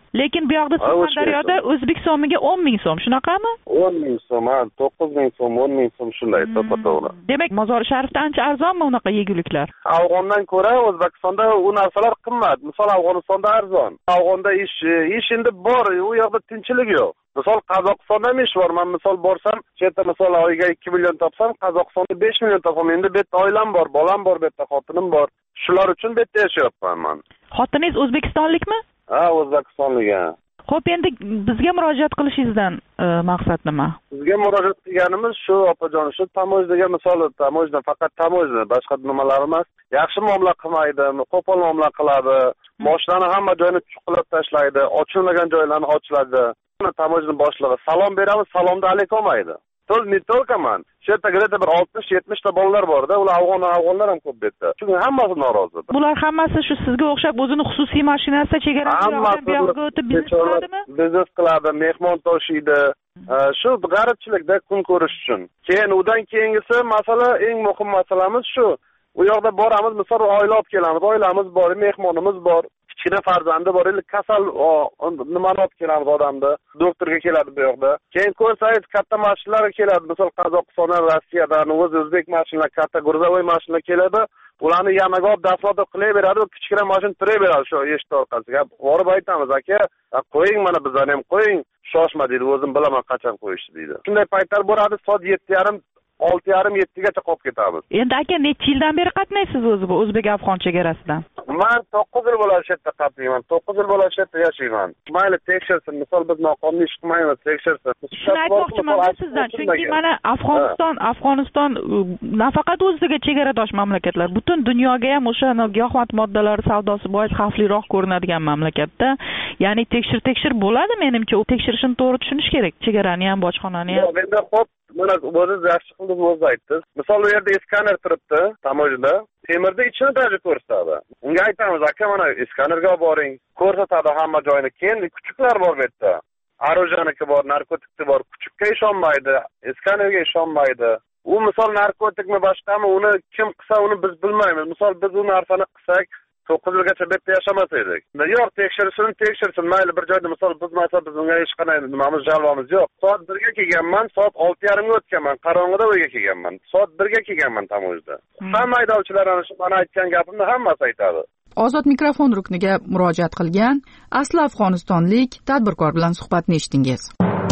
lekin bu yoqda Surxondaryoda O'zbekiston so'miga 10,000 so'm, shunaqami? 10,000 so'm, 9,000 so'm, 10,000 so'm shunday to'g'ri. Demak, Mozori Sharifda ancha arzonmi unaqa yeguliklar? Afg'ondan ko'ra O'zbekistonda u narsalar qimmat. Misol Afg'onistonda arzon. Afg'onda ish endi bor, u yoqda tinchlik yo'q. Misol Qozog'istonda ham ish bor. Men misol borsam, chetda misol oyiga 2 million topsam, Qozog'istonda 5 million topaman. Endi bu yerda oilam bor, bolam bor, bu yerda xotinim bor. Shular uchun bu yerda yashayapman men. Xotiningiz o'zbekistonlikmi? Ha, o'zbekistonlik. Xo'p, endi bizga murojaat qilishingizdan maqsad nima? Bizga murojaat qilganimiz shu, opajon, shu tamojdaga misol tamojda faqat tamojda, boshqa nimalar emas. Yaxshi muomala qilmaydi, qo'pol muomala qiladi. Moshinani hamma joyini chuqurlab tashlaydi, ochilmagan joylarni ochiladi. Tamojning boshlig'i salom beramiz, salomda alik olmaydi. Ne tolkaman. Shu yerda bir 60-70 ta bolalar bor-da, ular afg'onlar ham ko'p betda. Chunki hammasi norozi. Bular hammasi shu sizga o'xshab o'zini xususiy mashinasida chegaradan bu yoqqa o'tib biznes qiladimi? Biznes qiladi, mehmon toshiydi. Shu g'aribchilikda kun ko'rish uchun. Keyin undan keyingisi masala, eng muhim masalamiz shu. U yoqda boramiz, misol oila olib kelamiz, oilamiz bor, mehmonimiz bor. Kichkina farzandi bor, kasal nimani olib kelamiz odamni, doktorga keladi bu yoqda. Keyin ko'rsangiz katta mashinalar keladi, misol Qozog'istondan, Rossiyadan, o'zbek mashinalar, katta gruzovoy mashinalar keladi. Ularni yamaga olib dastlab qilaveradi, kichkina mashina turaveradi shu eshik orqasiga. Borib aytamiz, aka, qo'ying mana bizlarni ham qo'ying, shoshma deydi, o'zim bilaman qachon qo'yishni deydi. Shunday paytlar boradi, soat 7:30 6:30-7gacha qolib ketamiz. Endi aka necha yildan beri qatnaysiz o'zi bu o'zbek-afg'on chegarasidan? Men 9 yil bo'ladi shu yerda qatnayman. 9 yil bo'ladi shu yerda yashayman. Mayli tekshirsin, misol biz noqonuniy ish qilmaymiz, tekshirsin. Shuni aytmoqchiman sizdan, chunki mana Afg'oniston nafaqat o'ziga chegaradosh mamlakatlar, butun dunyoga ham o'sha giyohvand moddalar savdosi bois xavfliroq ko'rinadigan mamlakatda. Ya'ni tekshir bo'ladi, menimcha u tekshirishni to'g'ri tushunish kerak, chegarani ham, bojxonani ham. Yo'q, endi xo'p, mana o'zingiz yaxshi qildingiz, o'zingiz aytdingiz. Misol u yerda skaner turibdi, tamojda. Temirda ichini darja ko'rsatadi. Unga aytamiz, aka, mana skanerga boring, ko'rsatadi hamma joyini. Keyin kuchuklar bor bu yerda. Orojaniki bor, narkotikni bor. Kuchukka ishonmaydi, skanerga ishonmaydi. U misol narkotikmi boshqami, uni kim qilsa uni biz bilmaymiz. Misol biz u narsani qilsak 9 yilgacha bu yerda yashamas edik. Yo'q, tekshirsin, mayli bir joyda misol biz unga hech qanday nimamiz, jalvamiz yo'q. Soat 1ga kelganman, soat 6:30ga o'tganman, qorong'ida uyga kelganman. Soat 1ga kelganman tamojda. Hamma haydovchilar ana shu mana aytgan gapimni hammasi aytadi. Ozod mikrofon rukniga murojaat qilgan asli afg'onistonlik tadbirkor bilan suhbatni eshitdingiz.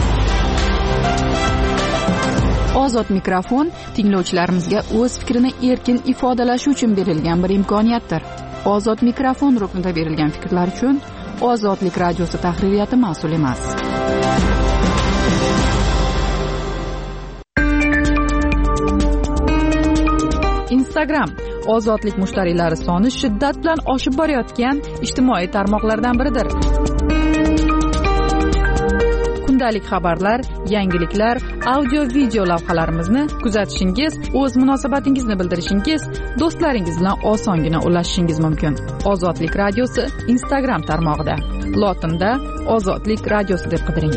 Ozod mikrofon tinglovchilarimizga o'z fikrini erkin ifodalashi uchun berilgan bir imkoniyatdir. Ozod mikrofon ruknida berilgan fikrlar uchun Ozodlik radiosi tahririyati mas'ul emas. Instagram ozodlik mushtariylari soni shiddat bilan oshib borayotgan ijtimoiy tarmoqlardan biridir. Kundalik xabarlar, yangiliklar, audio-video lavhalarimizni kuzatishingiz, o'z munosabatingizni bildirishingiz, do'stlaringiz bilan osongina ulashishingiz mumkin. Ozodlik radiosi Instagram tarmog'ida. Lotinda Ozodlik radiosi deb qidiring.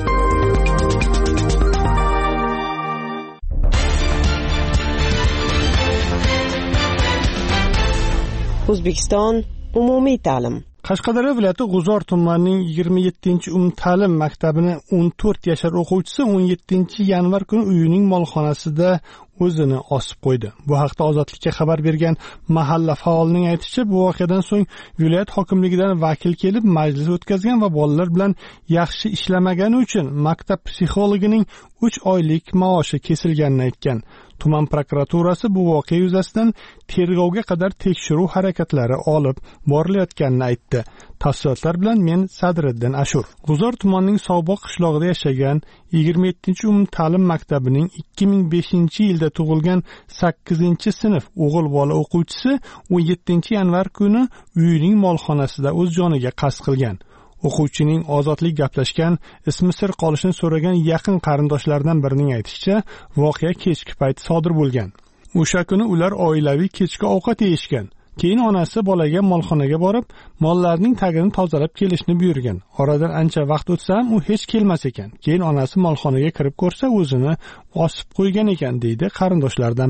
O'zbekiston umumiy ta'lim. Qashqadaryo viloyati G'uzor tumanining 27-umumta'lim maktabini 14 yashar o'quvchisi 17-yanvar kuni uyining molxonasida o'zini osib qo'ydi. Bu haqda Ozodlikka xabar bergan mahalla faolining aytishicha, bu voqeadan so'ng viloyat hokimligidan vakil kelib majlis o'tkazgan va bolalar bilan yaxshi ishlamagani uchun maktab psixologining 3 oylik maoshi kesilganini aytgan. Tuman prokuraturasi bu voqea yuzasidan tergovga qadar tekshiruv harakatlari olib borilayotganini aytdi. Tafsilotlar bilan men Sadriddin Ashur. G'uzor tumanining So'boq qishlog'ida yashagan 27-umumta'lim maktabining 2005-yilda tug'ilgan 8-sinf o'g'il bola o'quvchisi 17-yanvar kuni uyining molxonasida o'z joniga qasd qilgan. O'quvchining ozodlik gaplashgan, ismi sir qolishini so'ragan yaqin qarindoshlaridan birining aytishicha, voqea kechki payt sodir bo'lgan. O'sha kuni ular oilaviy kechki ovqat yeyishgan. Keyin onasi bolaga molxonaga borib, mollarning tagini tozalab kelishni buyurgan. Oradan ancha vaqt o'tsa ham u hech kelmas ekan. Keyin onasi molxonaga kirib ko'rsa, o'zini osib qo'ygan ekan, deydi qarindoshlaridan biri.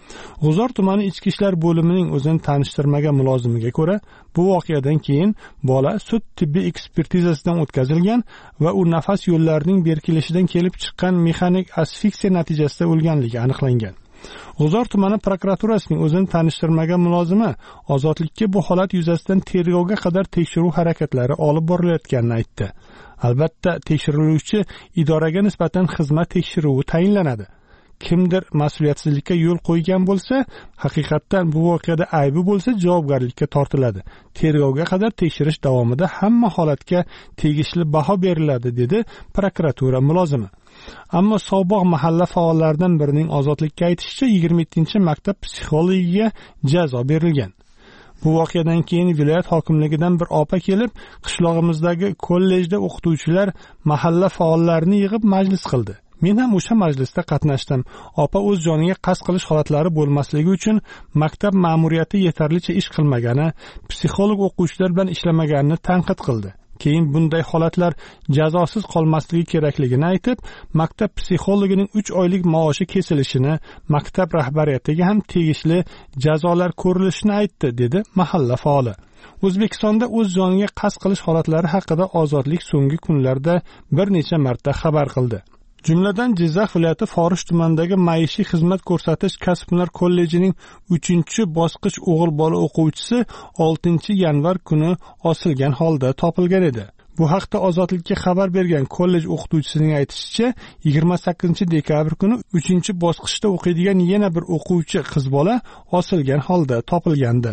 G'uzor tumani ichki ishlar bo'limining o'zini tanishtirmagan mulozimiga ko'ra, bu voqeadan keyin bola sud tibbiy ekspertizasidan o'tkazilgan va u nafas yo'llarining berkilishidan kelib chiqqan mexanik asfiksiya natijasida o'lganligi aniqlangan. G'uzor tumani prokuraturasining o'zini tanishtirmagan mulozimi ozodlikka bu holat yuzasidan tergovga qadar tekshiruv harakatlari olib borilayotganini aytdi. Albatta, tekshiriluvchi idoraga nisbatan xizmat tekshiruvi tayinlanadi. Kimdir mas'uliyatsizlikka yo'l qo'ygan bo'lsa, haqiqatdan bu voqeada aybi bo'lsa javobgarlikka tortiladi. Tergovga qadar tekshirish davomida hamma holatga tegishli baho beriladi, dedi prokuratura mulozimi. Ammo sobiq mahalla faollaridan birining ozodlikka aytishicha 27-maktab psixologiga jazo berilgan. Bu voqeadan keyin viloyat hokimligidan bir opa kelib, qishlog'imizdagi kollejda o'qituvchilar mahalla faollarini yig'ib majlis qildi. Men ham o'sha majlisda qatnashdim. Opa o'z joniga qasd qilish holatlari bo'lmasligi uchun maktab ma'muriyati yetarlicha ish qilmagani, psixolog o'quvchilar bilan ishlamaganini tanqid qildi. Keyin bunday holatlar jazosiz qolmasligi kerakligini aytib, maktab psixologining 3 oylik maoshi kesilishini, maktab rahbariyatiga ham tegishli jazolar ko'rilishini aytdi, dedi mahalla faoli. O'zbekistonda o'z joniga qasd qilish holatlari haqida Ozodlik so'nggi kunlarda bir necha marta xabar qildi. Jumladan Jizzax viloyati Forish tumanidagi maishiy xizmat ko'rsatish kasb-hunar kollejining 3-bosqich o'g'il bola o'quvchisi 6-yanvar kuni osilgan holda topilgan edi. Bu haqda Ozodlikka xabar bergan kollej o'qituvchisining aytishicha, 28-dekabr kuni 3-bosqichda o'qiydigan yana bir o'quvchi qiz bola osilgan holda topilgandi.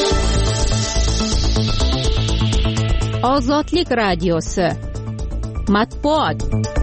Ozodlik radiosi matbuot.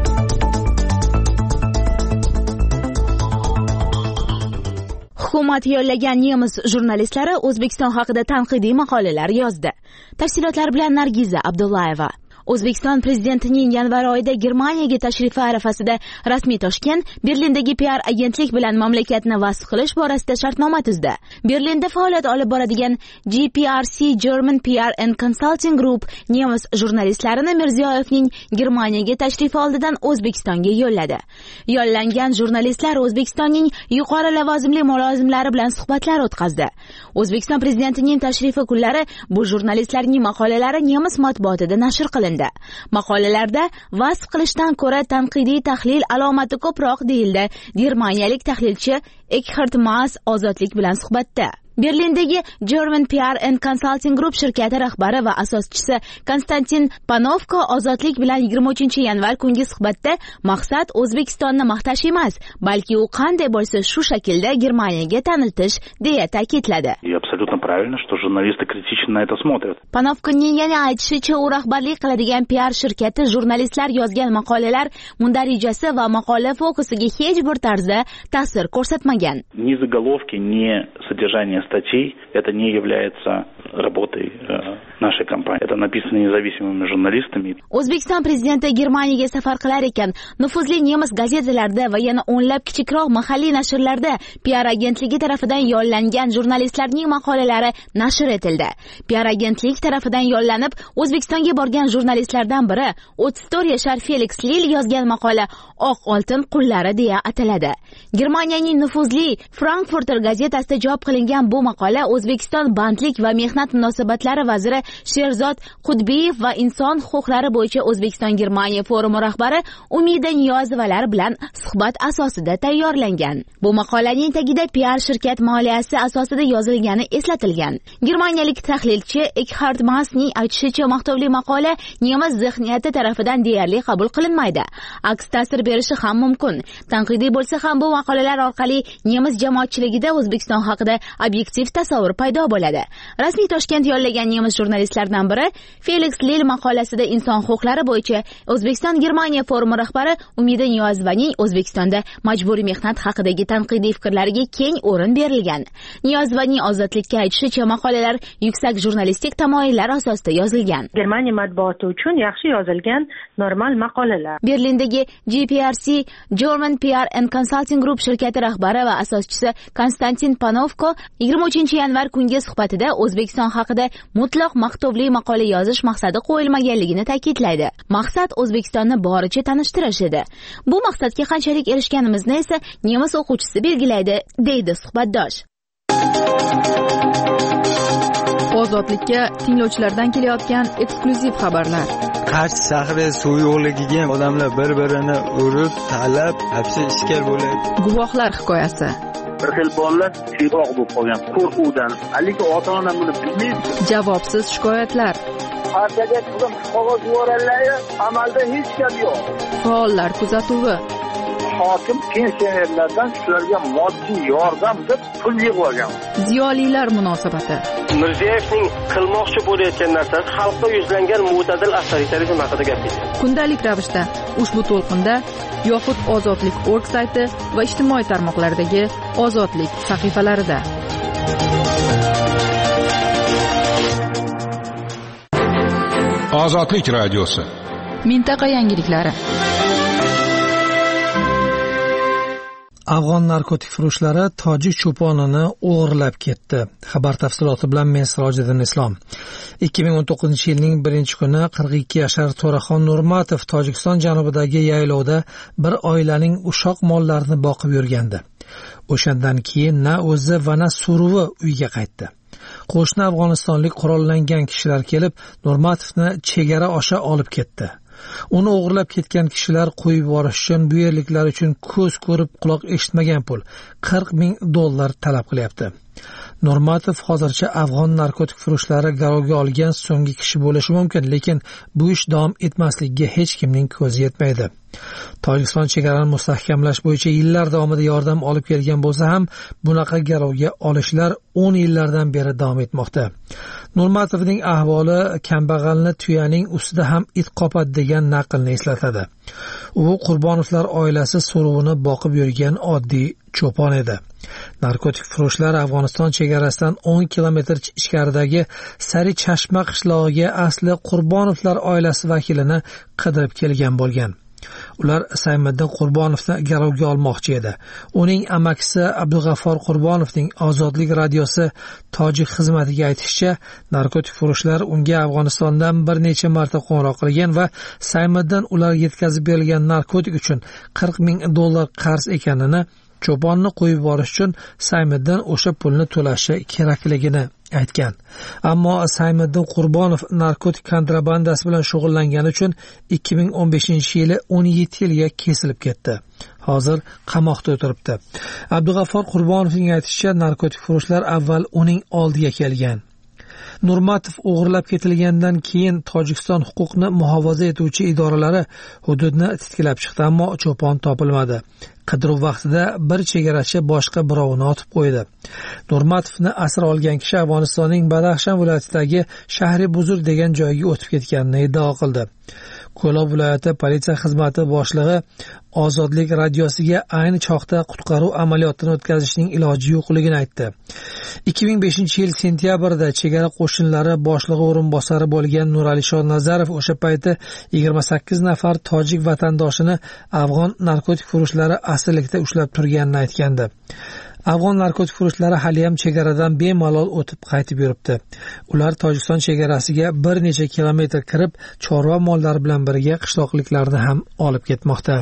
Hukumat yollagan nemis jurnalistlari O'zbekiston haqida tanqidiy maqolalar yozdi. Tafsilotlar bilan Nargiza Abdullayeva. O'zbekiston prezidentining yanvar oyida Germaniyaga tashrifi arafasida rasmiy Toshkent Berlindagi PR agentlik bilan mamlakatni vasf qilish borasida shartnoma tuzdi. Berlinda faoliyat olib boradigan GPRC German PR and Consulting Group nemis jurnalistlarini Mirziyoyevning Germaniyaga tashrifi oldidan O'zbekistonga yo'lladi. Yollangan jurnalistlar O'zbekistonning yuqori lavozimli mulozimlari bilan suhbatlar o'tkazdi. O'zbekiston prezidentining tashrifi kunlari bu jurnalistlarning maqolalari nemis matbuotida nashr qilindi. Maqolalarda vasf qilishdan ko'ra tanqidiy tahlil alomati ko'proq deyildi germaniyalik tahlilchi Eckhard Maas Ozodlik bilan suhbatda. Berlindagi German PR and Consulting Group shirkati rahbari va asoschisi Konstantin Panovko Ozodlik bilan 23-yanvar kungi suhbatda maqsad O'zbekistonni maqtash emas, balki u qanday bo'lsa shu shaklda Germaniyaga tanitish, deya ta'kidladi. Абсолютно правильно, что журналисты критично на это смотрят. Panovkoning yana aytishicha, u rahbarlik qiladigan PR shirkati jurnalistlar yozgan maqolalar mundarijasi va maqola fokusiga hech bir tarzda ta'sir ko'rsatmagan. Ни заголовки, ни содержание статей это не является работой нашей компании. Это написано независимыми журналистами. O'zbekiston prezidenti Germaniyaga safar qilar ekan, nufuzli nemis gazetalarida va yana o'nlab kichikroq mahalliy nashrlarda PR agentligi tarafidan yollangan jurnalistlarning maqolalari nashr etildi. PR agentlik tarafidan yollanib O'zbekistonga borgan jurnalistlardan biri 34 yashar Felix Lil yozgan maqola Oq oltin qullari deya ataladi. Germaniyaning nufuzli Frankfurter gazetasida chop qilingan bu maqola O'zbekiston bandlik va mehnat munosabatlari vaziri Sherzod Qudbiyev va inson huquqlari bo'yicha O'zbekiston Germaniya forumi rahbari Umida Niyozovalar bilan suhbat asosida tayyorlangan. Bu maqolaning tagida PR shirkat moliyasi asosida yozilgani eslatilgan. Germaniyalik tahlilchi Eckhard Maasning aytishicha, maqtovli maqola nemis zihniyati tarafidan deyarli qabul qilinmaydi. Aks ta'sir berishi ham mumkin. Tanqidiy bo'lsa ham bu maqolalar orqali nemis jamoatchiligida O'zbekiston haqida obyektiv tasavvur paydo bo'ladi. Rasmiy Toshkent yollagan nemis jurnalistlardan biri Felix Lil maqolasida inson huquqlari bo'yicha O'zbekiston Germaniya forumi rahbari Umida Niyozovaning O'zbekistonda majburiy mehnat haqidagi tanqidiy fikrlariga keng o'rin berilgan. Niyozovaning Ozodlikka aytishicha, maqolalar yuksak jurnalistik tamoyillar asosida yozilgan. Germaniya matbuoti uchun yaxshi yozilgan normal maqolalar. Berlindagi GPRC German PR and Consulting Group shirkati rahbari va asoschisi Konstantin Panovko 23-yanvar kungi suhbatida O'zbekiston haqida mutlaq maktubli maqola yozish maqsadi qo'yilmaganligini ta'kidlaydi. Maqsad O'zbekistonni boricha tanishtirish edi. Bu maqsadga qanchalik erishganimizni esa nemis o'quvchisi belgilaydi, deydi suhbatdosh. Ozodlikka tinglovchilardan kelayotgan eksklyuziv xabarlar. Qarshi shahri suv yo'qligiga odamlar bir-birini urib, talab, hapsi ishkal bo'ladi. Guvohlar hikoyasi. Bir xil bolalar tiyroq bo'lib qolgan qo'rquvdan. Haligi ota-ona buni bilmaydi. Javobsiz shikoyatlar. Partiyaga turib qog'oz yuborganlar, amalda hech gap yo'q. Faollar kuzatuvi. Hokim pensionerlardan shularga moddiy yordam deb pul yig'ib olgan. Ziyolilar munosabati. Mirziyevning qilmoqchi bo'layotgan narsasi xalqqa yuzlangan mo'tadil avtoritarizm haqida gapirdi. Kundalik ravishda ushbu to'lqinda yoxud ozodlik.org sayti va ijtimoiy tarmoqlardagi ozodlik sahifalarida. Ozodlik radiosi. Mintaqa yangiliklari. Afg'on narkotik furushlari tojik cho'ponini o'g'irlab ketdi. Xabar tafsiloti bilan men Sirojiddin Islom. 2019-yilning 1-kuni 42 yashar To'raxon Nurmatov Tojikiston janubidagi yaylovda bir oilaning ushoq mollarini boqib yurgandi. O'shandan keyin na o'zi va na suruvi uyga qaytdi. Qo'shni afg'onistonlik qurollangan kishilar kelib Nurmatovni chegara osha olib ketdi. Uni o'g'irlab ketgan kishilar qo'yib yuborish uchun bu yerliklar uchun ko'z ko'rib quloq eshitmagan pul $40,000 talab qilyapti. Nurmatov hozircha afg'on narkotik furushlari garovga olgan so'nggi kishi bo'lishi mumkin, lekin bu ish davom etmasligiga hech kimning ko'zi yetmaydi. Tojikiston chegarani mustahkamlash bo'yicha yillar davomida yordam olib kelgan bo'lsa ham, bunaqa garovga olishlar 10 yillardan beri davom etmoqda. Nurmatovning ahvoli kambag'alni tuyaning ustida ham it qopadi degan naqlni eslatadi. U Qurbonovlar oilasi suruvini boqib yurgan oddiy cho'pon edi. Narkotik furushlar Afg'oniston chegarasidan 10 kilometr ichkaridagi Sari Chashma qishlog'iga asli Qurbonovlar oilasi vakilini qidirib kelgan bo'lgan. Ular Saymiddin Qurbonovni garovga olmoqchi edi. Uning amakisi Abdug'affor Qurbonovning Ozodlik radiosi tojik xizmatiga aytishicha, narkotik furushlar unga Afg'onistondan bir necha marta qo'ng'iroq qilgan va Saymiddin ular yetkazib berilgan narkotik uchun $40,000 qarz ekanini, cho'ponni qo'yib yuborish uchun Saymiddin o'sha pulni to'lashi kerakligini aytgan. Ammo Saymiddin Qurbonov narkotik kontrabandasi bilan shug'ullangani uchun 2015-yili 17 yilga kesilib ketdi. Hozir qamoqda o'tiribdi. Abdug'affor Qurbonovning aytishicha, narkotik furushlar avval uning oldiga kelgan. Nurmatov o'g'irlab ketilgandan keyin Tojikiston huquqni muhofaza etuvchi idoralari hududni titkilab chiqdi, ammo cho'pon topilmadi. Qidiruv vaqtida bir chegarachi boshqa birovini otib qo'ydi. Nurmatovni asir olgan kishi Afg'onistonning Badaxshan viloyatidagi Shahri Buzur degan joyga o'tib ketganini iddao qildi. Ko'lob viloyati politsiya xizmati boshlig'i Ozodlik radiosiga ayni chog'da qutqaruv amaliyotini o'tkazishning iloji yo'qligini aytdi. 2005-yil sentyabrda chegara qo'shinlari boshlig'i o'rinbosari bo'lgan Nuralisho Nazarov o'sha payti 28 nafar tojik vatandoshini afg'on narkotik furushlari asirlikda ushlab turganini aytgandi. Afg'on narkotik furushlari hali ham chegaradan bemalol o'tib qaytib yuribdi. Ular Tojikiston chegarasiga bir necha kilometr kirib, chorva mollari bilan birga qishloqliklarni ham olib ketmoqda.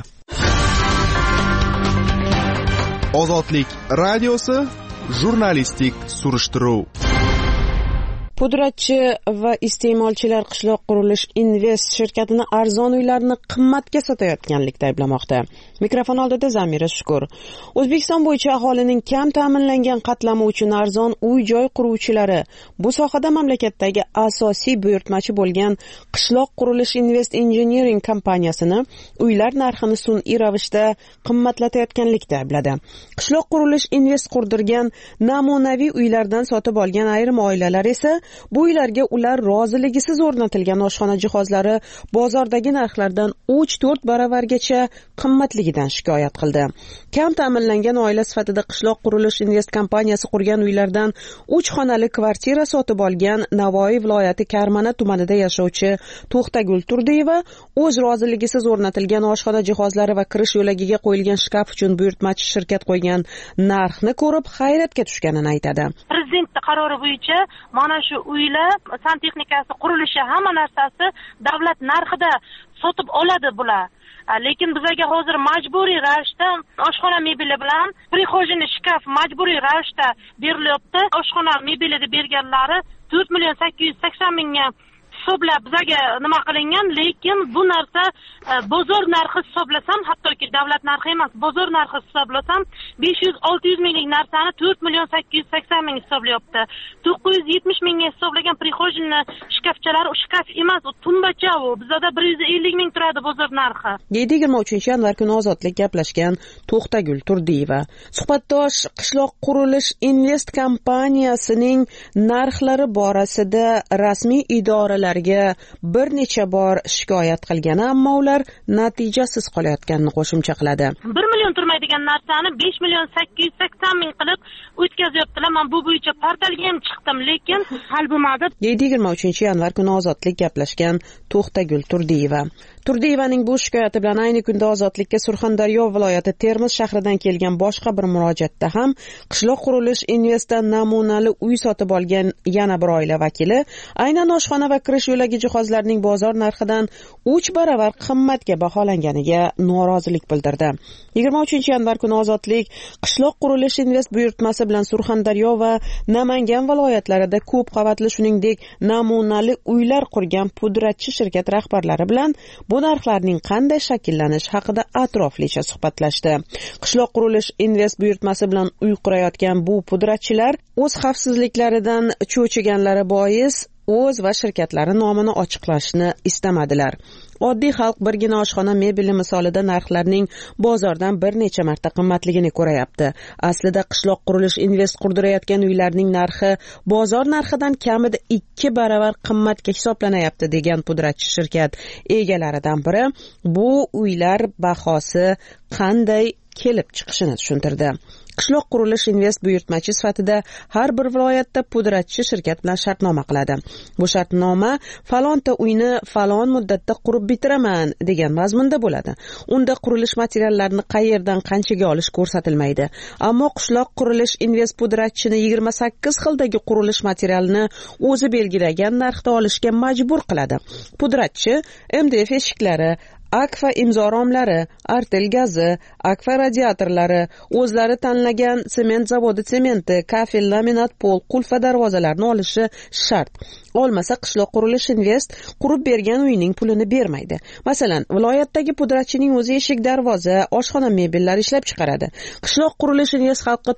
Ozodlik radiosi jurnalistik surishtiruv. Pudratchi va iste'molchilar qishloq qurilish Invest shirkatini arzon uylarni qimmatga sotayotganlikda ayblamoqda. Mikrofon oldida Zamira Shukur. O'zbekiston bo'yicha aholining kam ta'minlangan qatlami uchun arzon uy-joy quruvchilari bu sohada mamlakatdagi asosiy buyurtmachi bo'lgan qishloq qurilish Invest Engineering kompaniyasini uylar narxini sun'iy ravishda qimmatlatayotganlikda aybladi. Qishloq qurilish Invest qurdirgan namunaviy uylardan sotib olgan ayrim oilalar esa bu uylarga ular roziligisiz o'rnatilgan oshxona jihozlari bozordagi narxlardan 3-4 baravargacha qimmatligidan shikoyat qildi. Kam ta'minlangan oila sifatida qishloq qurilish Invest kompaniyasi qurgan uylardan 3 xonali kvartira sotib olgan Navoiy viloyati Karmana tumanida yashovchi To'xtagul Turdiyeva o'z roziligisiz o'rnatilgan oshxona jihozlari va kirish yo'lagiga qo'yilgan shkaf uchun buyurtmachi shirkat qo'ygan narxni ko'rib hayratga tushganini aytadi. Prezidentning qarori bo'yicha mana shu uylar, santexnikasi, qurilishi, hamma narsasi davlat narxida sotib oladi bular. Lekin bizga hozir majburiy ravishda oshxona mebeli bilan prixojniy shkaf majburiy ravishda berilyapti. Oshxona mebeli deb berganlari 4,880,000 hisoblab bizga nima qilingan, lekin bu narsa bozor narxi hisoblasam, hattoki davlat narxi emas, bozor narxi hisoblasam 500-600 minglik narsani 4,880,000 hisoblayapti. 970 mingga hisoblagan prixojniy shkafchalar, u shkaf emas, u tumbacha, u bizda 150 ming turadi bozor narxi. Deydi 23-yanvar kuni Ozodlik gaplashgan To'xtagul Turdiyeva. Suhbatdosh qishloq qurilish invest kompaniyasining narxlari borasida rasmiy idoralarga bir necha bor shikoyat qilgan, ammo ular natijasiz qolayotganini qo'shimcha qiladi. 1 million turmaydigan narsani 5,880,000 qilib o'tkazyaptilar. Men bu bo'yicha portalga ham chiqdim, lekin hal bo'lmadi. Deydi 23-yanvar kuni Ozodlik gaplashgan To'xtagul Turdiyeva. Turdiyevaning bu shikoyati bilan ayni kunda Ozodlikka Surxondaryo viloyati Termiz shahridan kelgan boshqa bir murojaatda ham qishloq qurilish investdan namunali uy sotib olgan yana bir oila vakili aynan oshxona va kirish yo'lagi jihozlarining bozor narxidan 3 baravar qimmatga baholanganiga norozilik bildirdi. 23-yanvar kuni Ozodlik qishloq qurilish invest buyurtmasi bilan Surxondaryo va Namangan viloyatlarida ko'p qavatli shuningdek namunali uylar qurgan pudratchi shirkat rahbarlari bilan bu narxlarning qanday shakllanishi haqida atroflicha suhbatlashdi. Qishloq qurilish invest buyurtmasi bilan uy qurayotgan bu pudratchilar o'z xavfsizliklaridan cho'chiganlari bois o'z va shirkatlari nomini ochiqlashni istamadilar. Oddiy xalq birgina oshxona mebeli misolida narxlarning bozordan bir necha marta qimmatligini ko'rayapti. Aslida qishloq qurilish invest qurdirayotgan uylarning narxi bozor narxidan kamida 2 baravar qimmatga hisoblanayapti degan pudratchi shirkat egalaridan biri bu uylar bahosi qanday kelib chiqishini tushuntirdi. Qishloq qurilish invest buyurtmachi sifatida har bir viloyatda pudratchi shirkat bilan shartnoma qiladi. Bu shartnoma falonta uyni falon muddatda qurib bitiraman degan mazmunda bo'ladi. Unda qurilish materiallarini qayerdan qanchaga olish ko'rsatilmaydi. Ammo qishloq qurilish invest pudratchini 28 xildagi qurilish materialini o'zi belgilagan narxda olishga majbur qiladi. Pudratchi MDF eshiklari, Akfa imzo romlari, Artel gazi, Akfa radiatorlari, o'zlari tanlagan sement zavodi sementi, kafel, laminat pol, qulf va darvozalarni olishi shart. Olmasa qishloq qurilish invest qurib bergan uyning pulini bermaydi. Masalan, viloyatdagi pudratchining o'zi eshik, darvoza, oshxona mebellari ishlab chiqaradi. Qishloq qurilish invest xalqqa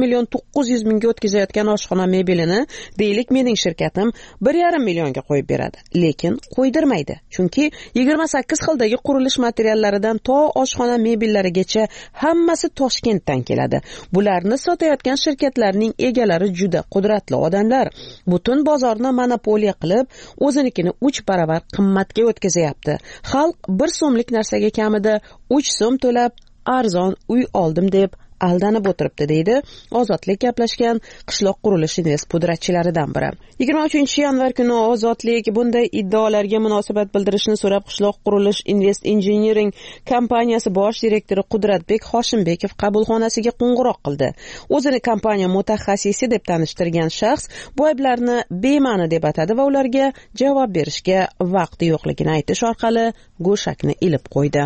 4,9 million o'tkazayotgan oshxona mebelini, deylik mening shirkatim 1,5 millionga qo'yib beradi. Lekin qo'ydirmaydi. Chunki 28 xildagi qurilish materiallaridan to oshxona mebellarigacha hammasi Toshkentdan keladi. Bularni sotayotgan shirkatlarning egalari juda qudratli odamlar. Butun bozorni monopoliya qilib, o'zinikini 3 baravar qimmatga o'tkazayapti. Xalq 1 so'mlik narsaga kamida 3 so'm to'lab arzon uy oldim deb aldanib o'tiribdi, deydi Ozodlik gaplashgan qishloq qurilish invest pudratchilaridan biri. 23-yanvar kuni Ozodlik bunday iddaolarga munosabat bildirishni so'rab qishloq qurilish invest engineering kompaniyasi bosh direktori Qudratbek Hoshimbekov qabulxonasiga qo'ng'iroq qildi. O'zini kompaniya mutaxassisi deb tanishtirgan shaxs bu ayblarni bema'ni deb atadi va ularga javob berishga vaqti yo'qligini aytish orqali go'shakni ilib qo'ydi.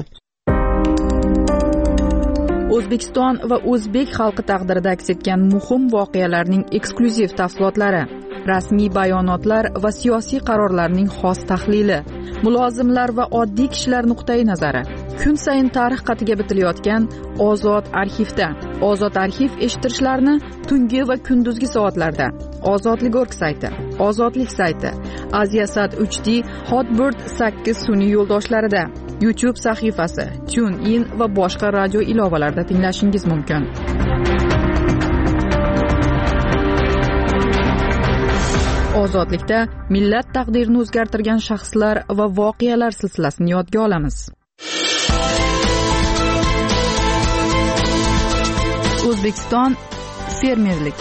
O'zbekiston va o'zbek xalqi taqdirida aks etgan muhim voqealarning eksklyuziv tafsilotlari, rasmiy bayonotlar va siyosiy qarorlarning xos tahlili, mulozimlar va oddiy kishilar nuqtai nazari. Kun sayin tarix qatiga bitilayotgan Ozod arxivda. Ozod arxiv eshittirishlarni tungi va kunduzgi soatlarda Ozodlik.org sayti, Ozodlik sayti, Aziasat 3D, Hotbird 8 sun'iy yo'ldoshlarida, YouTube sahifasi, TuneIn va boshqa radio ilovalarida tinglashingiz mumkin. Ozodlikda millat taqdirini o'zgartirgan shaxslar va voqealar silsilasini yodga olamiz. O'zbekiston fermerlik.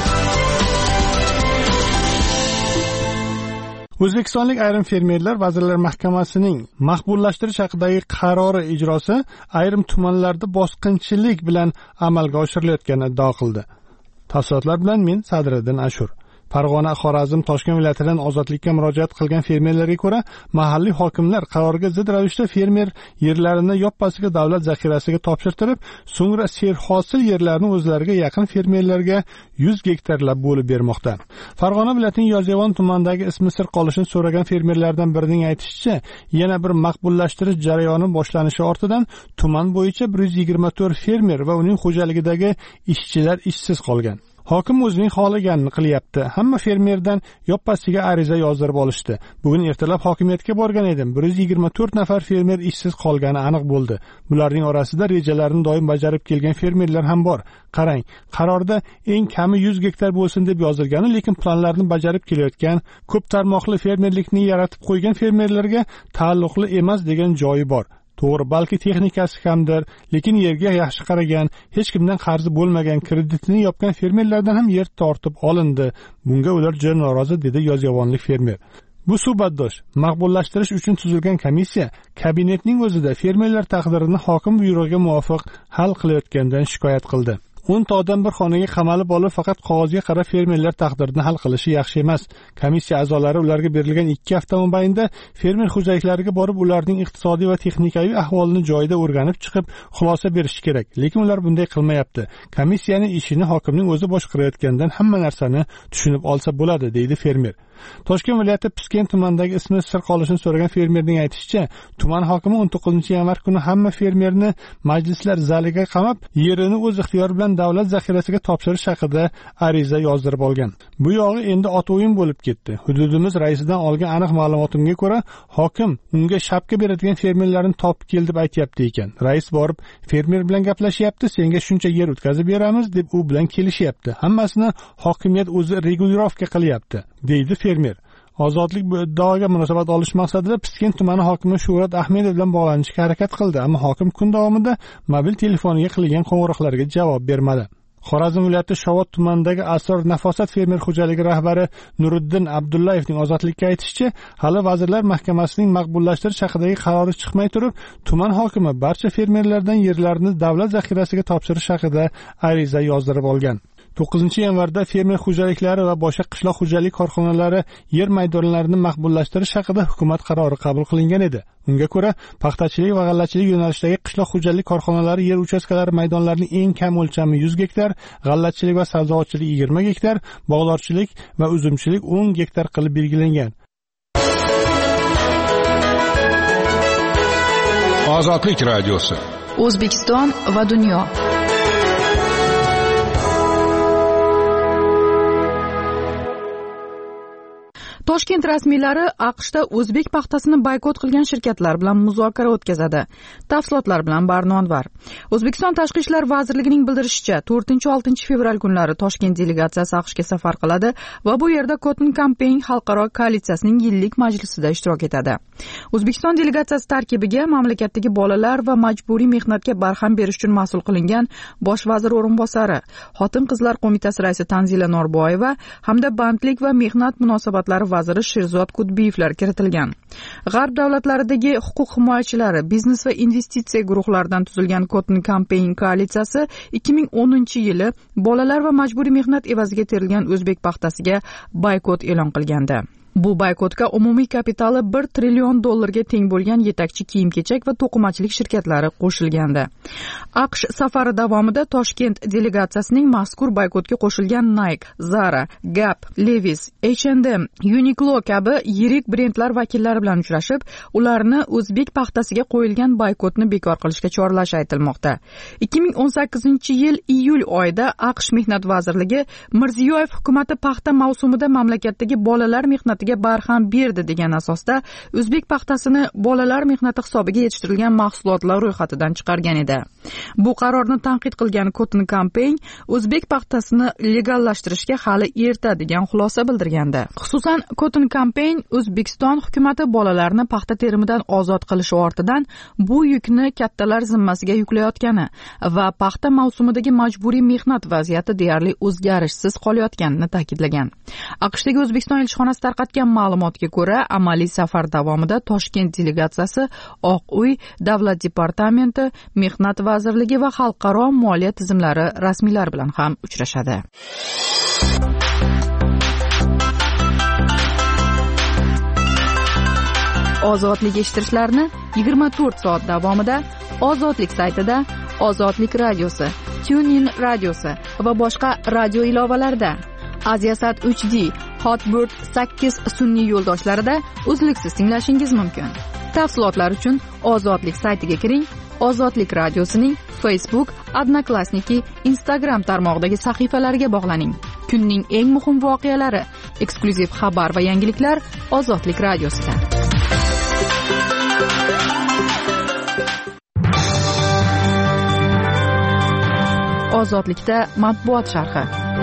O'zbekistonlik ayrim fermerlar Vazirlar Mahkamasining maqbullashtirish haqidagi qarori ijrosi ayrim tumanlarda bosqinchilik bilan amalga oshirilayotganini iddao qildi. Tafsilotlar bilan men Sadriddin Ashur. Farg'ona, Xorazm, Toshkent viloyatidan ozodlikka murojaat qilgan fermerlarga ko'ra, mahalliy hokimlar qarorga zid ravishda fermer yerlarini yoppasiga davlat zaxirasiga topshirtirib, so'ngra serhosil yerlarni o'zlariga yaqin fermerlarga 100 gektarlab bo'lib bermoqda. Farg'ona viloyatining Yozyovon tumanidagi ismi sir qolishini so'ragan fermerlardan birining aytishicha, yana bir maqbullashtirish jarayoni boshlanishi ortidan tuman bo'yicha 124 fermer va uning xo'jaligidagi ishchilar ishsiz qolgan. Hokim o'zining xohlaganini qilyapti. Hamma fermerdan yoppasiga ariza yozdirib olishdi. Bugun ertalab hokimiyatga borgan edim. 124 nafar fermer ishsiz qolgani aniq bo'ldi. Bularning orasida rejalarini doim bajarib kelgan fermerlar ham bor. Qarang, qarorda eng kami 100 gektar bo'lsin deb yozilgani, lekin planlarni bajarib kelayotgan, ko'p tarmoqli fermerlikni yaratib qo'ygan fermerlarga taalluqli emas degan joyi bor. To'g'ri, balki texnikasi kamdir, lekin yerga yaxshi qaragan, hech kimdan qarzi bo'lmagan, kreditini yopgan fermerlardan ham yer tortib olindi. Bunga ular juda norozi, dedi yozyovonlik fermer. Bu suhbatdosh maqbullashtirish uchun tuzilgan komissiya kabinetning o'zida fermerlar taqdirini hokim buyrug'iga muvofiq hal qilayotgandan shikoyat qildi. 10 ta odam bir xonaga qamalib olib, faqat qog'ozga qarab fermerlar taqdirini hal qilishi yaxshi emas. Komissiya a'zolari ularga berilgan 2 hafta mobaynida fermer xo'jaliklariga borib, ularning iqtisodiy va texnikaviy ahvolini joyida o'rganib chiqib, xulosa berishi kerak. Lekin ular bunday qilmayapti. Komissiyaning ishini hokimning o'zi boshqarayotgandan hamma narsani tushunib olsa bo'ladi, deydi fermer. Toshkent viloyati Piskent tumanidagi ismi sir qolishini so'ragan fermerning aytishicha, tuman hokimi 19-yanvar kuni hamma fermerni majlislar zaliga qamab, yerini o'z ixtiyori bilan davlat zaxirasiga topshirish haqida ariza yozdirib olgan. Bu yog'i endi ot o'yin bo'lib ketdi. Hududimiz raisidan olgan aniq ma'lumotimga ko'ra, hokim unga shapka beradigan fermerlarni topib kel deb aytayapti ekan. Rais borib, fermer bilan gaplashyapti, senga shuncha yer o'tkazib beramiz deb u bilan kelishyapti. Hammasini hokimiyat o'zi regulirovka qilyapti, deydi fermer. Ozodlik bu iddaoga munosabat olish maqsadida Piskent tumani hokimi Shuhrat Ahmedov bilan bog'lanishga harakat qildi, ammo hokim kun davomida mobil telefoniga qilingan qo'ng'iroqlarga javob bermadi. Xorazm viloyati Shovot tumanidagi Asror Nafosat fermer xo'jaligi rahbari Nuriddin Abdullayevning ozodlikka aytishicha, hali Vazirlar Mahkamasining maqbullashtirish haqidagi qarori chiqmay turib, tuman hokimi barcha fermerlardan yerlarini davlat zaxirasiga topshirish haqida ariza yozdirib olgan. 9-yanvarda fermer xo'jaliklari va boshqa qishloq xo'jalik korxonalari yer maydonlarini maqbullashtirish haqida hukumat qarori qabul qilingan edi. Unga ko'ra, paxtachilik va g'allachilik yo'nalishidagi qishloq xo'jalik korxonalari yer uchastkalari maydonlarining eng kam o'lchami 100 gektar, g'allachilik va sabzavotchilik 20 gektar, bog'dorchilik va uzumchilik 10 gektar qilib belgilangan. Ozodlik radiosi. O'zbekiston va dunyo. Toshkent rasmiylari AQShda o'zbek paxtasini boykot qilgan shirkatlar bilan muzokara o'tkazadi. Tafsilotlar bilan Barnonvar. O'zbekiston Tashqi ishlar vazirligining bildirishicha, 4-6 fevral kunlari Toshkent delegatsiyasi AQShga safar qiladi va bu yerda Cotton Campaign xalqaro koalitsiyasining yillik majlisida ishtirok etadi. O'zbekiston delegatsiyasi tarkibiga mamlakatdagi bolalar va majburiy mehnatga barham berish uchun mas'ul qilingan bosh vazir o'rinbosari, Xotin-qizlar qo'mitasi raisi Tanzila Norboyeva hamda bandlik va mehnat munosabatlari vaziri Sherzod Kudbiyevlar kiritilgan. G'arb davlatlaridagi huquq himoyachilari, biznes va investitsiya guruhlaridan tuzilgan Cotton Campaign koalitsiyasi 2010-yili bolalar va majburiy mehnat evaziga terilgan o'zbek paxtasiga boykot e'lon qilgandi. Bu boykotga umumiy kapitali $1 trillion teng bo'lgan yetakchi kiyim-kechak va to'qimachilik shirkatlari qo'shilgandi. AQSh safari davomida Toshkent delegatsiyasining mazkur boykotga qo'shilgan Nike, Zara, Gap, Levi's, H&M, Uniqlo kabi yirik brendlar vakillari bilan uchrashib, ularni o'zbek paxtasiga qo'yilgan boykotni bekor qilishga chorlash aytilmoqda. 2018-yil iyul oyida AQSh Mehnat vazirligi Mirziyoyev hukumati paxta mavsumida mamlakatdagi bolalar mehnatiga barham berdi degan asosda o'zbek paxtasini bolalar mehnati hisobiga yetishtirilgan mahsulotlar ro'yxatidan chiqargan edi. Bu qarorni tanqid qilgan Cotton Campaign o'zbek paxtasini legallashtirishga hali erta degan xulosa bildirgandi. Xususan, Cotton Campaign O'zbekiston hukumati bolalarni paxta terimidan ozod qilish ortidan bu yukni kattalar zimmasiga yuklayotgani va paxta mavsumidagi majburiy mehnat vaziyati deyarli o'zgarishsiz qolayotganini ta'kidlagan. AQShdagi O'zbekiston elchixonasi tarqatgan ma'lumotga ko'ra, amaliy safar davomida Toshkent delegatsiyasi Oq uy, Davlat departamenti, Mehnat vazirligi va xalqaro moliya tizimlari rasmiylari bilan ham uchrashadi. Ozodlik eshittirishlarni 24 soat davomida Ozodlik saytida, Ozodlik radiosi, TuneIn radiosi va boshqa radio ilovalarida, Aziasat 3D, Hotbird 8 sun'iy yo'ldoshlarida uzluksiz tinglashingiz mumkin. Tafsilotlar uchun Ozodlik saytiga kiring. Ozodlik radiosining Facebook, Odnoklassniki, Instagram tarmog'idagi sahifalariga bog'laning. Kunning eng muhim voqealari, eksklyuziv xabar va yangiliklar Ozodlik radiosida. Ozodlikda matbuot sharhi.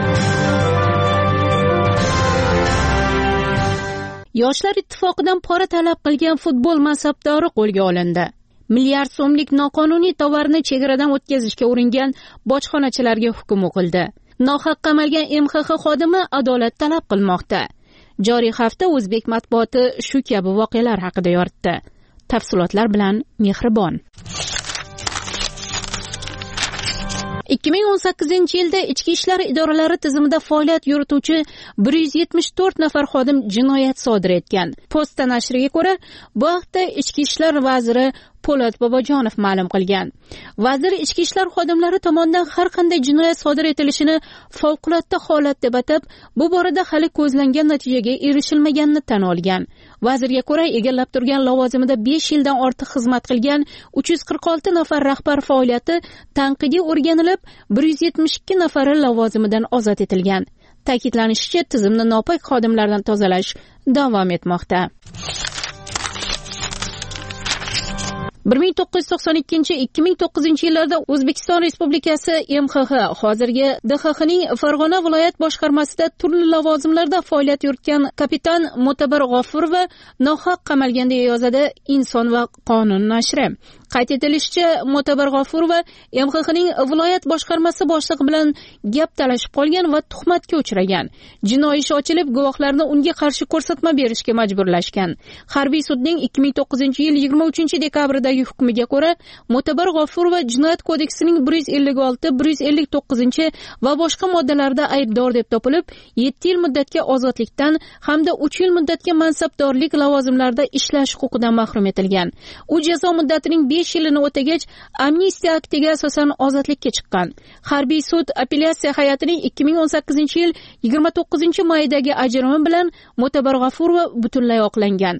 Yoshlar ittifoqidan pora talab qilgan futbol mansabdori qo'lga olindi. Milliard so'mlik noqonuniy tovarni chegaradan o'tkazishga uringan bojxonachilarga hukm o'qildi. Nohaq qamalgan MXX xodimi adolat talab qilmoqda. Joriy hafta o'zbek matbuoti shu kabi voqealar haqida yoritdi. Tafsilotlar bilan Mehribon. 2018-yilda ichki ishlar idoralari tizimida faoliyat yurituvchi 174 nafar xodim jinoyat sodir etgan. Posta nashriga ko'ra, bu haqda Ichki ishlar vaziri Po'lat Bobojonov ma'lum qilgan. Vazir ichki ishlar xodimlari tomonidan har qanday jinoyat sodir etilishini favqulodda holat deb atab, bu borada hali ko'zlangan natijaga erishilmaganini tan olgan. Vazirga ko'ra, egallab turgan lavozimida 5 yildan ortiq xizmat qilgan 346 nafar rahbar faoliyati tanqidiy o'rganilib, 172 nafari lavozimidan ozod etilgan. Ta'kidlanishicha, tizimni nopok xodimlardan tozalash davom etmoqda. 1992-2009 yillarda O'zbekiston Respublikasi MXX, hozirgi DXXning Farg'ona viloyat boshqarmasida turli lavozimlarda faoliyat yuritgan kapitan Mo'tabar G'ofurova nohaq qamalgan deya yozadi Inson va qonun nashri. Qayd etilishicha, Mo'tabar G'ofurova MXXning viloyat boshqarmasi boshlig'i bilan gap talashib qolgan va tuhmatga uchragan. Jinoiy ish ochilib, guvohlarni unga qarshi ko'rsatma berishga majburlashgan. Harbiy sudning 2009-yil 23-dekabrdagi hukmiga ko'ra, Mo'tabar G'ofurova Jinoyat kodeksining 156, 159 va boshqa moddalarida aybdor deb topilib, 7 yil muddatga ozodlikdan hamda 3 yil muddatga mansabdorlik lavozimlarida ishlash huquqidan mahrum etilgan. U jazo muddatining 5 yilini o'tagach, amnistiya aktiga asosan ozodlikka chiqqan. Harbiy sud apellyatsiya hay'atining 2018-yil 29-maydagi ajrimi bilan Mo'tabar G'ofurova butunlay oqlangan.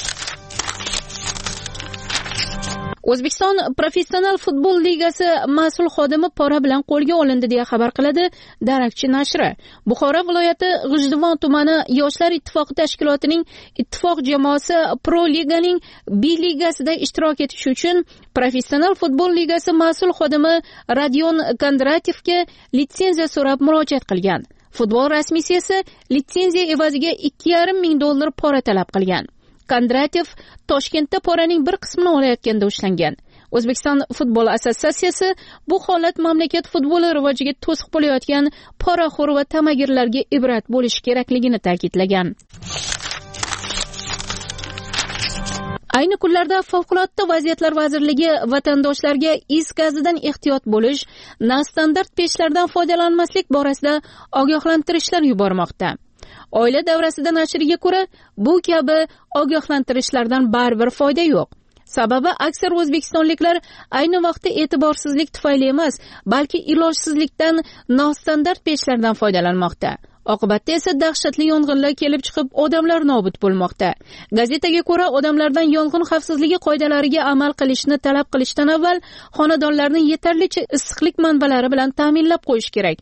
O'zbekiston Professional futbol ligasi mas'ul xodimi pora bilan qo'lga olindi deya xabar qiladi Darakchi nashri. Buxoro viloyati G'ijduvon tumani Yoshlar ittifoqi tashkilotining ittifoq jamoasi Pro Liganing B ligasida ishtirok etish uchun Professional futbol ligasi mas'ul xodimi Radion Kondratyevga litsenziya so'rab murojaat qilgan. Futbol rasmiysi esa litsenziya evaziga $2,500 pora talab qilgan. Kondratyev Toshkentda poraning bir qismini olayotganda ushlangan. O'zbekiston futbol assotsiatsiyasi bu holat mamlakat futboli rivojiga to'siq bo'layotgan poraxo'r va tamagirlarga ibrat bo'lishi kerakligini ta'kidlagan. Ayni kunlarda Favqulodda vaziyatlar vazirligi vatandoshlarga is gazidan ehtiyot bo'lish, nostandart pechlardan foydalanmaslik borasida ogohlantirishlar yubormoqda. Oila davrasida nashriga ko'ra, bu kabi ogohlantirishlardan baribir foyda yo'q. Sababi aksar o'zbekistonliklar ayni vaqtda e'tiborsizlik tufayli emas, balki ilojsizlikdan nostandart pechlardan foydalanmoqda. Oqibatda esa dahshatli yong'inlar kelib chiqib, odamlar nobud bo'lmoqda. Gazetaga ko'ra, odamlardan yong'in xavfsizligi qoidalariga amal qilishni talab qilishdan avval xonadonlarni yetarlicha issiqlik manbalari bilan ta'minlab qo'yish kerak.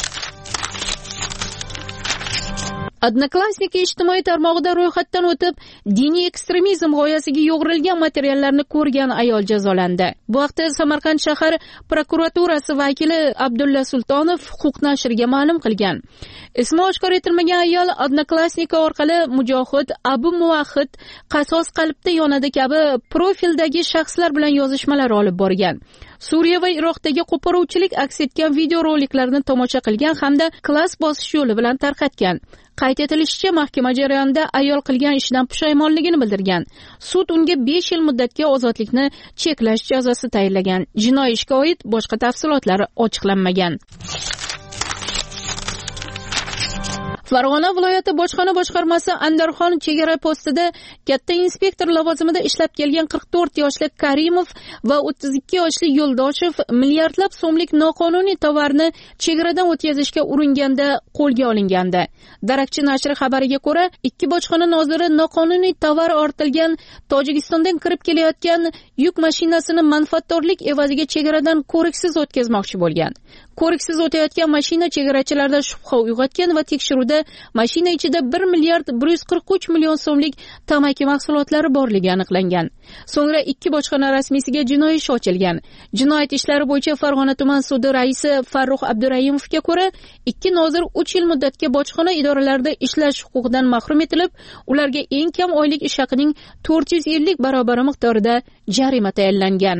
Odnoklassniki ijtimoiy tarmog'ida ro'yxatdan o'tib, diniy ekstremizm g'oyasiga yo'g'rilgan materiallarni ko'rgan ayol jazolandi. Bu haqda Samarqand shahar prokuraturasi vakili Abdulla Sultonov huquq nashriga ma'lum qilgan. Ismi oshkor etilmagan ayol Odnoklassniki orqali Mujohid, Abu Muvahhid, Qasos qalbda yonadi kabi profildagi shaxslar bilan yozishmalar olib borgan. Suriya va Iroqdagi qo'poruvchilik aks etgan videoroliklarni tomosha qilgan hamda klass bosish yo'li bilan tarqatgan. Qayd etilishicha, mahkama jarayonida ayol qilgan ishidan pushaymonligini bildirgan. Sud unga 5 yil muddatga ozodlikni cheklash jazosi tayinlagan. Jinoiy ishga oid boshqa tafsilotlar ochiqlanmagan. Farg'ona viloyati bojxona boshqarmasi Andarxon chegara postida katta inspektor lavozimida ishlab kelgan 44 yoshli Karimov va 32 yoshli Yo'ldoshev milliardlab so'mlik noqonuniy tovarni chegaradan o'tkazishga uringanda qo'lga olingandi. Darakchi nashri xabariga ko'ra, ikki bojxona noziri noqonuniy tovar ortilgan Tojikistondan kirib kelayotgan yuk mashinasini manfaatdorlik evaziga chegaradan ko'riksiz o'tkazmoqchi bo'lgan. Ko'riksiz o'tayotgan mashina chegarachilarda shubha uyg'otgan va tekshiruvda mashina ichida 1 milliard 143 million so'mlik tamaki mahsulotlari borligi aniqlangan. So'ngra ikki bojxona rasmiysiga jinoiy ish ochilgan. Jinoyat ishlari bo'yicha Farg'ona tuman sudi raisi Farruh Abdurahimovga ko'ra, ikki nozir 3 yil muddatga bojxona idoralarida ishlash huquqidan mahrum etilib, ularga eng kam oylik ish haqining 450 barobari miqdorida jarima tayinlangan.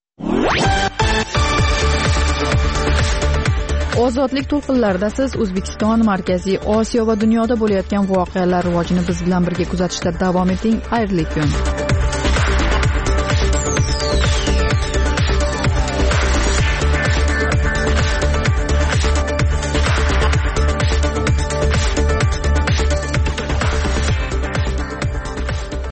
Ozodlik to'lqinlarida siz O'zbekiston, Markaziy Osiyo va dunyoda bo'layotgan voqealar rivojini biz bilan birga kuzatishda davom eting. Xayrli kun.